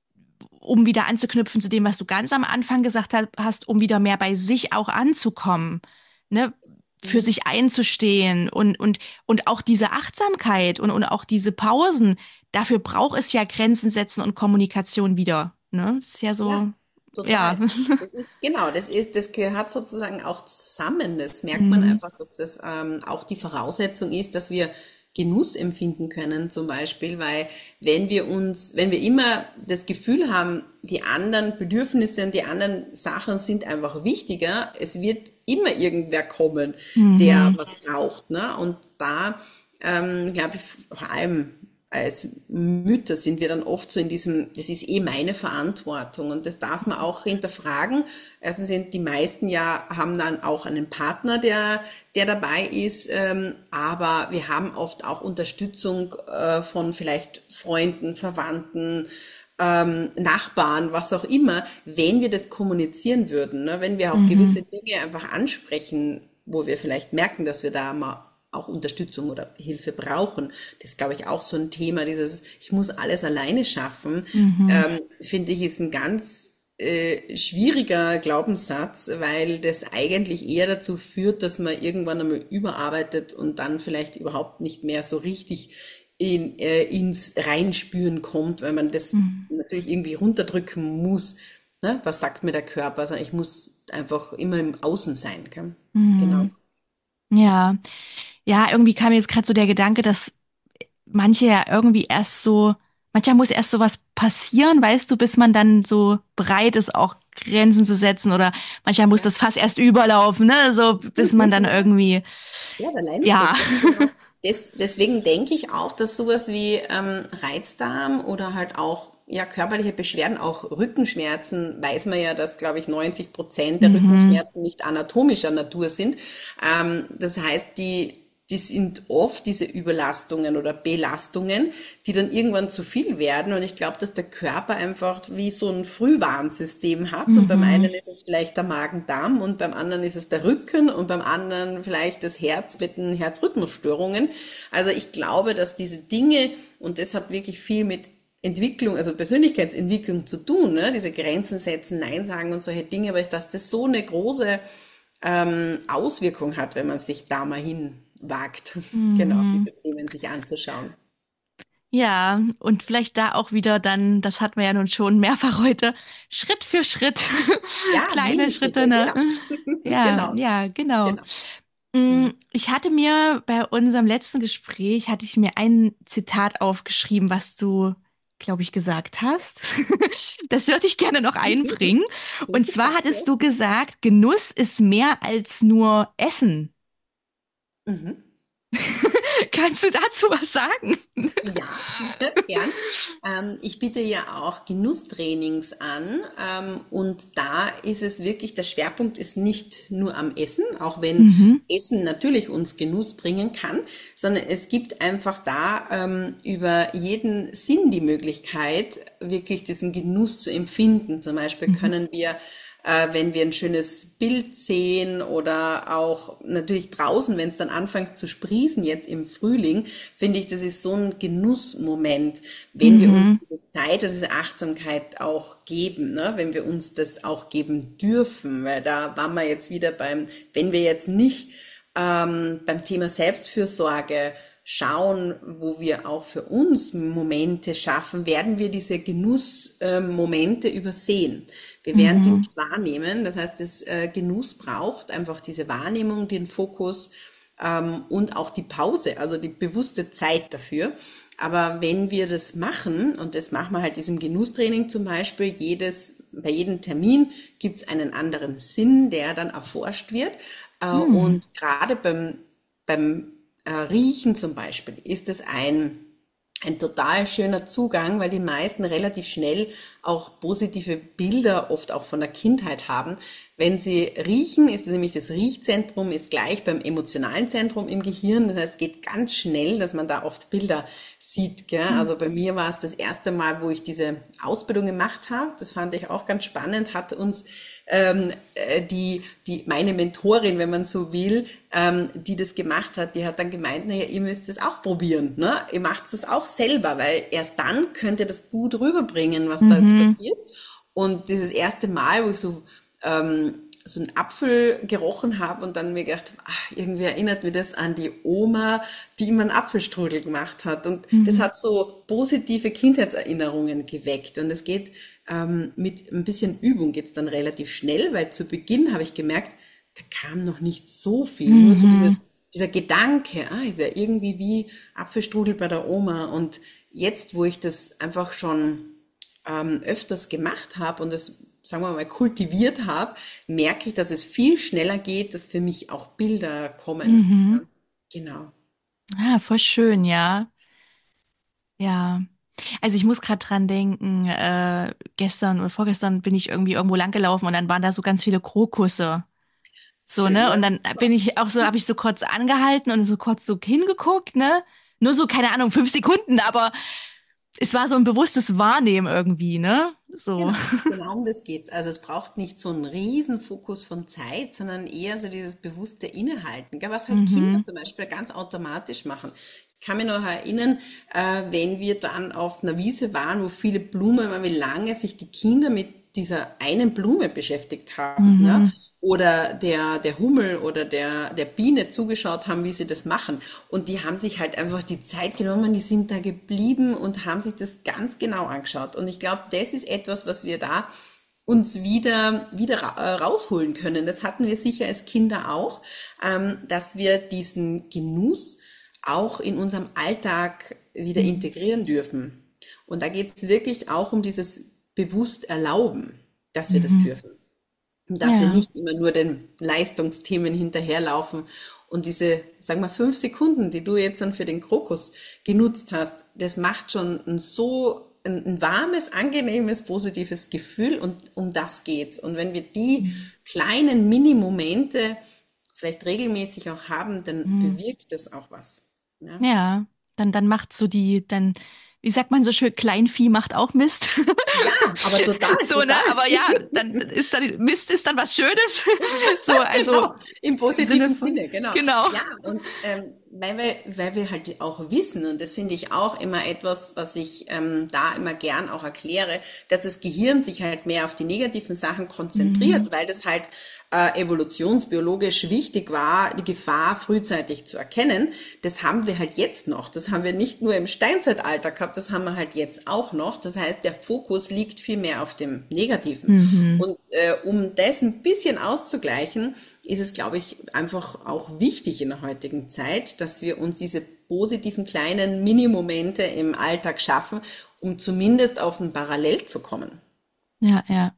um wieder anzuknüpfen zu dem, was du ganz am Anfang gesagt ha- hast, um wieder mehr bei sich auch anzukommen, ne? Für Mhm. sich einzustehen und, und, und auch diese Achtsamkeit und, und auch diese Pausen, dafür braucht es ja Grenzen setzen und Kommunikation wieder, ne? Das ist ja Ja, so, ja. total. Das ist, genau, das ist, das gehört sozusagen auch zusammen. Das merkt man Mhm. einfach, dass das ähm, auch die Voraussetzung ist, dass wir Genuss empfinden können, zum Beispiel, weil wenn wir uns, wenn wir immer das Gefühl haben, die anderen Bedürfnisse und die anderen Sachen sind einfach wichtiger, es wird immer irgendwer kommen, der Mhm. was braucht, ne? Und da ähm, glaube ich, vor allem als Mütter sind wir dann oft so in diesem, das ist eh meine Verantwortung und das darf man auch hinterfragen. Erstens sind die meisten ja, haben dann auch einen Partner, der, der dabei ist, ähm, aber wir haben oft auch Unterstützung äh, von vielleicht Freunden, Verwandten, ähm, Nachbarn, was auch immer, wenn wir das kommunizieren würden, ne? Wenn wir auch gewisse Mhm. Dinge einfach ansprechen, wo wir vielleicht merken, dass wir da mal auch Unterstützung oder Hilfe brauchen. Das ist, glaube ich, auch so ein Thema, dieses, ich muss alles alleine schaffen, Mhm. ähm, finde ich, ist ein ganz äh, schwieriger Glaubenssatz, weil das eigentlich eher dazu führt, dass man irgendwann einmal überarbeitet und dann vielleicht überhaupt nicht mehr so richtig in, äh, ins Reinspüren kommt, weil man das Mhm. natürlich irgendwie runterdrücken muss. Ne? Was sagt mir der Körper? Also ich muss einfach immer im Außen sein. Gell? Genau. Mhm. Ja. Ja, irgendwie kam mir jetzt gerade so der Gedanke, dass manche ja irgendwie erst so, manchmal muss erst so was passieren, weißt du, bis man dann so bereit ist, auch Grenzen zu setzen oder manchmal muss Ja. das Fass erst überlaufen, ne? So bis man dann irgendwie, Ja, der ja. Leidensdruck, ja, genau. Des, deswegen denke ich auch, dass sowas wie ähm, Reizdarm oder halt auch ja, körperliche Beschwerden, auch Rückenschmerzen, weiß man ja, dass, glaube ich, neunzig Prozent der Mhm. Rückenschmerzen nicht anatomischer Natur sind. Ähm, das heißt, die, die sind oft diese Überlastungen oder Belastungen, die dann irgendwann zu viel werden. Und ich glaube, dass der Körper einfach wie so ein Frühwarnsystem hat. Und beim Mhm. einen ist es vielleicht der Magen-Darm und beim anderen ist es der Rücken und beim anderen vielleicht das Herz mit den Herzrhythmusstörungen. Also ich glaube, dass diese Dinge, und das hat wirklich viel mit Entwicklung, also Persönlichkeitsentwicklung zu tun, ne? Diese Grenzen setzen, Nein sagen und solche Dinge, aber dass das so eine große ähm, Auswirkung hat, wenn man sich da mal hinwagt, genau Mhm. diese Themen sich anzuschauen. Ja, und vielleicht da auch wieder dann, das hatten wir ja nun schon mehrfach heute, Schritt für Schritt, Ja, kleine Schritte, Minischritte, ne? genau. Ja, Genau, ja, genau. genau. Mm, Mhm. Ich hatte mir bei unserem letzten Gespräch, hatte ich mir ein Zitat aufgeschrieben, was du, glaube ich, gesagt hast. Das würde ich gerne noch einbringen. Und zwar hattest Okay. du gesagt, Genuss ist mehr als nur Essen. Mhm. Kannst du dazu was sagen? Ja, gern. Ähm, ich biete ja auch Genusstrainings an, ähm, und da ist es wirklich, der Schwerpunkt ist nicht nur am Essen, auch wenn Mhm. Essen natürlich uns Genuss bringen kann, sondern es gibt einfach da ähm, über jeden Sinn die Möglichkeit, wirklich diesen Genuss zu empfinden. Zum Beispiel Mhm. können wir äh, wenn wir ein schönes Bild sehen oder auch natürlich draußen, wenn es dann anfängt zu sprießen jetzt im Frühling, finde ich, das ist so ein Genussmoment, wenn wir uns Mhm. diese Zeit oder diese Achtsamkeit auch geben, ne? Wenn wir uns das auch geben dürfen, weil da waren wir jetzt wieder beim, wenn wir jetzt nicht ähm, beim Thema Selbstfürsorge schauen, wo wir auch für uns Momente schaffen, werden wir diese Genussmomente äh, übersehen. Wir werden die Mhm. nicht wahrnehmen. Das heißt, das äh, Genuss braucht einfach diese Wahrnehmung, den Fokus ähm, und auch die Pause, also die bewusste Zeit dafür. Aber wenn wir das machen, und das machen wir halt diesem Genusstraining zum Beispiel, jedes, bei jedem Termin gibt es einen anderen Sinn, der dann erforscht wird. Äh, Mhm. und gerade beim, beim äh, Riechen zum Beispiel ist es ein ein total schöner Zugang, weil die meisten relativ schnell auch positive Bilder oft auch von der Kindheit haben. Wenn sie riechen, ist es nämlich das Riechzentrum ist gleich beim emotionalen Zentrum im Gehirn. Das heißt, es geht ganz schnell, dass man da oft Bilder sieht. Gell? Also bei mir war es das erste Mal, wo ich diese Ausbildung gemacht habe. Das fand ich auch ganz spannend, hat uns ähm, äh, die, die, meine Mentorin, wenn man so will, ähm, die das gemacht hat, die hat dann gemeint, naja, ihr müsst es auch probieren, ne? Ihr macht es auch selber, weil erst dann könnt ihr das gut rüberbringen, was da jetzt Mhm. passiert. Und dieses erste Mal, wo ich so, ähm, so einen Apfel gerochen habe und dann mir gedacht, ach, irgendwie erinnert mich das an die Oma, die immer einen Apfelstrudel gemacht hat. Und das Mhm. hat so positive Kindheitserinnerungen geweckt. Und es geht ähm, mit ein bisschen Übung geht's dann relativ schnell, weil zu Beginn habe ich gemerkt, da kam noch nicht so viel, nur so Mhm. dieses, dieser Gedanke, ah, ist ja irgendwie wie Apfelstrudel bei der Oma. Und jetzt, wo ich das einfach schon ähm, öfters gemacht habe und es, sagen wir mal, kultiviert habe, merke ich, dass es viel schneller geht, dass für mich auch Bilder kommen. Ja, Mhm. genau. Ah, voll schön, ja. Ja. Also ich muss gerade dran denken, äh, gestern oder vorgestern bin ich irgendwie irgendwo langgelaufen und dann waren da so ganz viele Krokusse. So, Schön, ne? Und ja. dann bin ich auch so, habe ich so kurz angehalten und so kurz so hingeguckt, ne? Nur so, keine Ahnung, fünf Sekunden, aber es war so ein bewusstes Wahrnehmen irgendwie, ne? So. Genau, genau um das geht's. Also es braucht nicht so einen riesen Fokus von Zeit, sondern eher so dieses bewusste Innehalten, gell, was halt Kinder Mhm. zum Beispiel ganz automatisch machen. Ich kann mich noch erinnern, äh, wenn wir dann auf einer Wiese waren, wo viele Blumen waren, wie lange sich die Kinder mit dieser einen Blume beschäftigt haben, ne? Mhm. Oder der, der Hummel oder der, der Biene zugeschaut haben, wie sie das machen. Und die haben sich halt einfach die Zeit genommen, die sind da geblieben und haben sich das ganz genau angeschaut. Und ich glaube, das ist etwas, was wir da uns wieder, wieder rausholen können. Das hatten wir sicher als Kinder auch, ähm, dass wir diesen Genuss auch in unserem Alltag wieder Mhm. integrieren dürfen. Und da geht es wirklich auch um dieses bewusst Erlauben. dass wir das Mhm. dürfen. Und dass wir Ja. nicht immer nur den Leistungsthemen hinterherlaufen und diese, sagen wir, fünf Sekunden, die du jetzt dann für den Krokus genutzt hast, das macht schon ein so ein, ein warmes, angenehmes, positives Gefühl und um das geht's. Und wenn wir die kleinen Mini-Momente vielleicht regelmäßig auch haben, dann Mhm. bewirkt das auch was. Ja, Ja, dann, dann macht so die, dann, wie sagt man so schön, Kleinvieh macht auch Mist. ja, aber total, So, ne? total. Aber ja, dann ist dann Mist ist dann was Schönes. So, also Genau, im im Sinne positiven von, Sinne, genau. genau. Ja, und ähm, weil wir, weil wir halt auch wissen, und das finde ich auch immer etwas, was ich ähm, da immer gern auch erkläre, dass das Gehirn sich halt mehr auf die negativen Sachen konzentriert, Mhm. weil das halt äh, evolutionsbiologisch wichtig war, die Gefahr frühzeitig zu erkennen. Das haben wir halt jetzt noch. Das haben wir nicht nur im Steinzeitalter gehabt, das haben wir halt jetzt auch noch. Das heißt, der Fokus liegt viel mehr auf dem Negativen. Mhm. Und äh, um das ein bisschen auszugleichen, ist es, glaube ich, einfach auch wichtig in der heutigen Zeit, dass wir uns diese positiven kleinen Minimomente im Alltag schaffen, um zumindest auf ein Parallel zu kommen. Ja, ja.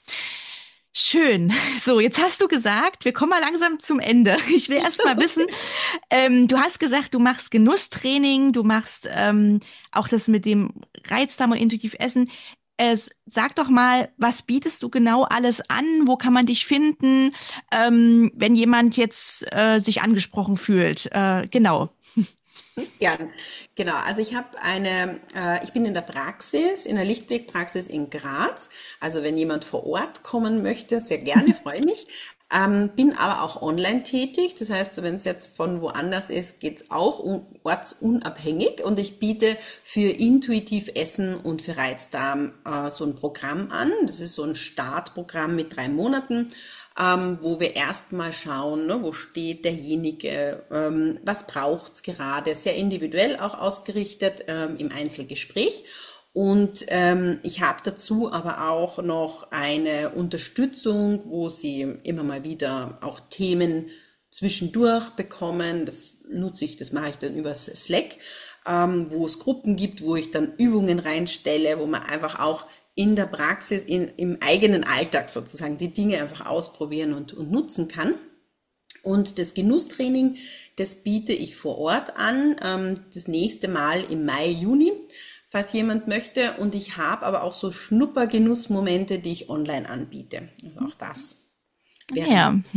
Schön. So, jetzt hast du gesagt, wir kommen mal langsam zum Ende. Ich will erst mal wissen, Okay. ähm, du hast gesagt, du machst Genusstraining, du machst ähm, auch das mit dem Reizdarm und intuitiv Essen. Äh, sag doch mal, was bietest du genau alles an? Wo kann man dich finden, ähm, wenn jemand jetzt äh, sich angesprochen fühlt? Äh, genau. Ja, genau. Also ich habe eine, äh, ich bin in der Praxis, in der Lichtblickpraxis in Graz. Also wenn jemand vor Ort kommen möchte, sehr gerne, freue mich. Ähm, bin aber auch online tätig. Das heißt, wenn es jetzt von woanders ist, geht's auch un ortsunabhängig. Und ich biete für intuitiv Essen und für Reizdarm äh, so ein Programm an. Das ist so ein Startprogramm mit drei Monaten, ähm, wo wir erstmal schauen, ne, wo steht derjenige, ähm, was braucht's gerade, sehr individuell auch ausgerichtet ähm, im Einzelgespräch. Und ähm, ich habe dazu aber auch noch eine Unterstützung, wo Sie immer mal wieder auch Themen zwischendurch bekommen. Das nutze ich, das mache ich dann übers Slack, ähm, wo es Gruppen gibt, wo ich dann Übungen reinstelle, wo man einfach auch in der Praxis, in, im eigenen Alltag sozusagen die Dinge einfach ausprobieren und, und nutzen kann. Und das Genusstraining, das biete ich vor Ort an, ähm, das nächste Mal im Mai, Juni, falls jemand möchte. Und ich habe aber auch so Schnuppergenussmomente, die ich online anbiete. Also auch das wäre Ja. möglich.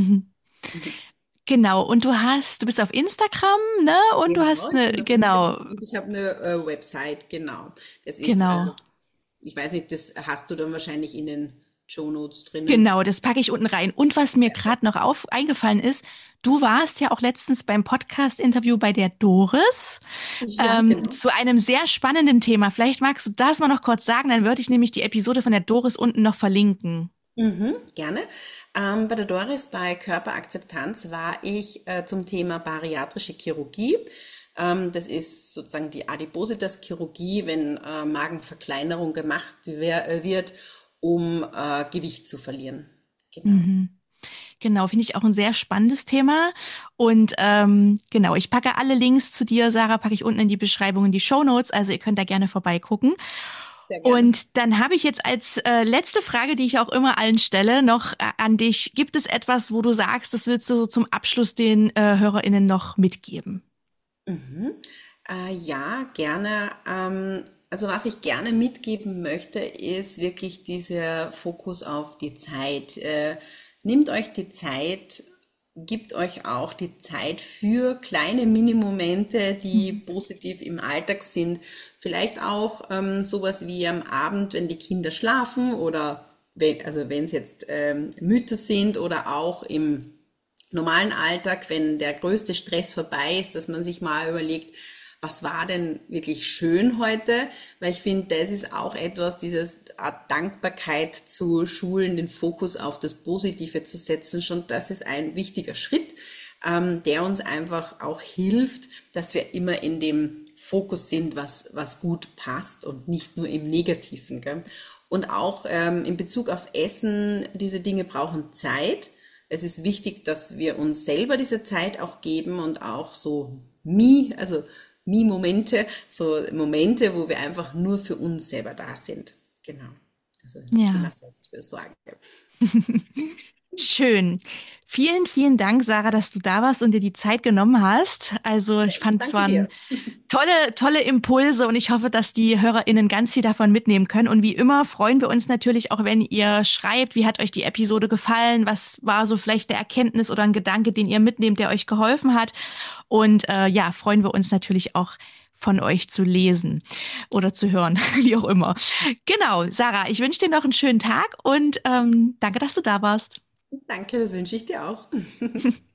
Genau. Und du hast, du bist auf Instagram, ne? Und du Genau, hast ich eine, bin auf genau, Instagram und ich habe eine äh, Website, genau. Das ist, genau. äh, ich weiß nicht, das hast du dann wahrscheinlich in den Show Notes drinnen. Genau, das packe ich unten rein. Und was mir Perfekt. gerade noch auf, eingefallen ist, du warst ja auch letztens beim Podcast-Interview bei der Doris Ja, ähm, genau. zu einem sehr spannenden Thema. Vielleicht magst du das mal noch kurz sagen, dann würde ich nämlich die Episode von der Doris unten noch verlinken. Mhm, gerne. Ähm, bei der Doris bei Körperakzeptanz war ich äh, zum Thema bariatrische Chirurgie. Ähm, das ist sozusagen die Adipositas-Chirurgie, wenn äh, Magenverkleinerung gemacht wer- äh, wird, um äh, Gewicht zu verlieren. Genau. Mhm. Genau, finde ich auch ein sehr spannendes Thema. Und ähm, genau, ich packe alle Links zu dir, Sarah, packe ich unten in die Beschreibung in die Shownotes. Also ihr könnt da gerne vorbeigucken. Sehr gerne. Und dann habe ich jetzt als äh, letzte Frage, die ich auch immer allen stelle, noch äh, an dich. Gibt es etwas, wo du sagst, das willst du so zum Abschluss den äh, HörerInnen noch mitgeben? Mhm. Äh, ja, gerne. Ähm, also was ich gerne mitgeben möchte, ist wirklich dieser Fokus auf die Zeit. Äh, nehmt euch die Zeit, gibt euch auch die Zeit für kleine Minimomente, die Mhm. positiv im Alltag sind. Vielleicht auch ähm, sowas wie am Abend, wenn die Kinder schlafen oder wenn, also wenn es jetzt ähm, Mütter sind oder auch im normalen Alltag, wenn der größte Stress vorbei ist, dass man sich mal überlegt, was war denn wirklich schön heute? Weil ich finde, das ist auch etwas, dieses Art Dankbarkeit zu schulen, den Fokus auf das Positive zu setzen. Schon das ist ein wichtiger Schritt, ähm, der uns einfach auch hilft, dass wir immer in dem Fokus sind, was, was gut passt und nicht nur im Negativen. Gell? Und auch ähm, in Bezug auf Essen, diese Dinge brauchen Zeit. Es ist wichtig, dass wir uns selber diese Zeit auch geben und auch so Me, also Me-Momente, so Momente, wo wir einfach nur für uns selber da sind. Genau. Also Ja. Thema Selbstfürsorge. Schön. Vielen, vielen Dank, Sarah, dass du da warst und dir die Zeit genommen hast. Also Ja, ich ich fand es danke waren dir. tolle, tolle Impulse und ich hoffe, dass die HörerInnen ganz viel davon mitnehmen können. Und wie immer freuen wir uns natürlich auch, wenn ihr schreibt, wie hat euch die Episode gefallen? Was war so vielleicht eine Erkenntnis oder ein Gedanke, den ihr mitnehmt, der euch geholfen hat? Und äh, ja, freuen wir uns natürlich auch von euch zu lesen oder zu hören, wie auch immer. Genau, Sarah, ich wünsche dir noch einen schönen Tag und ähm, danke, dass du da warst. Danke, das wünsche ich dir auch.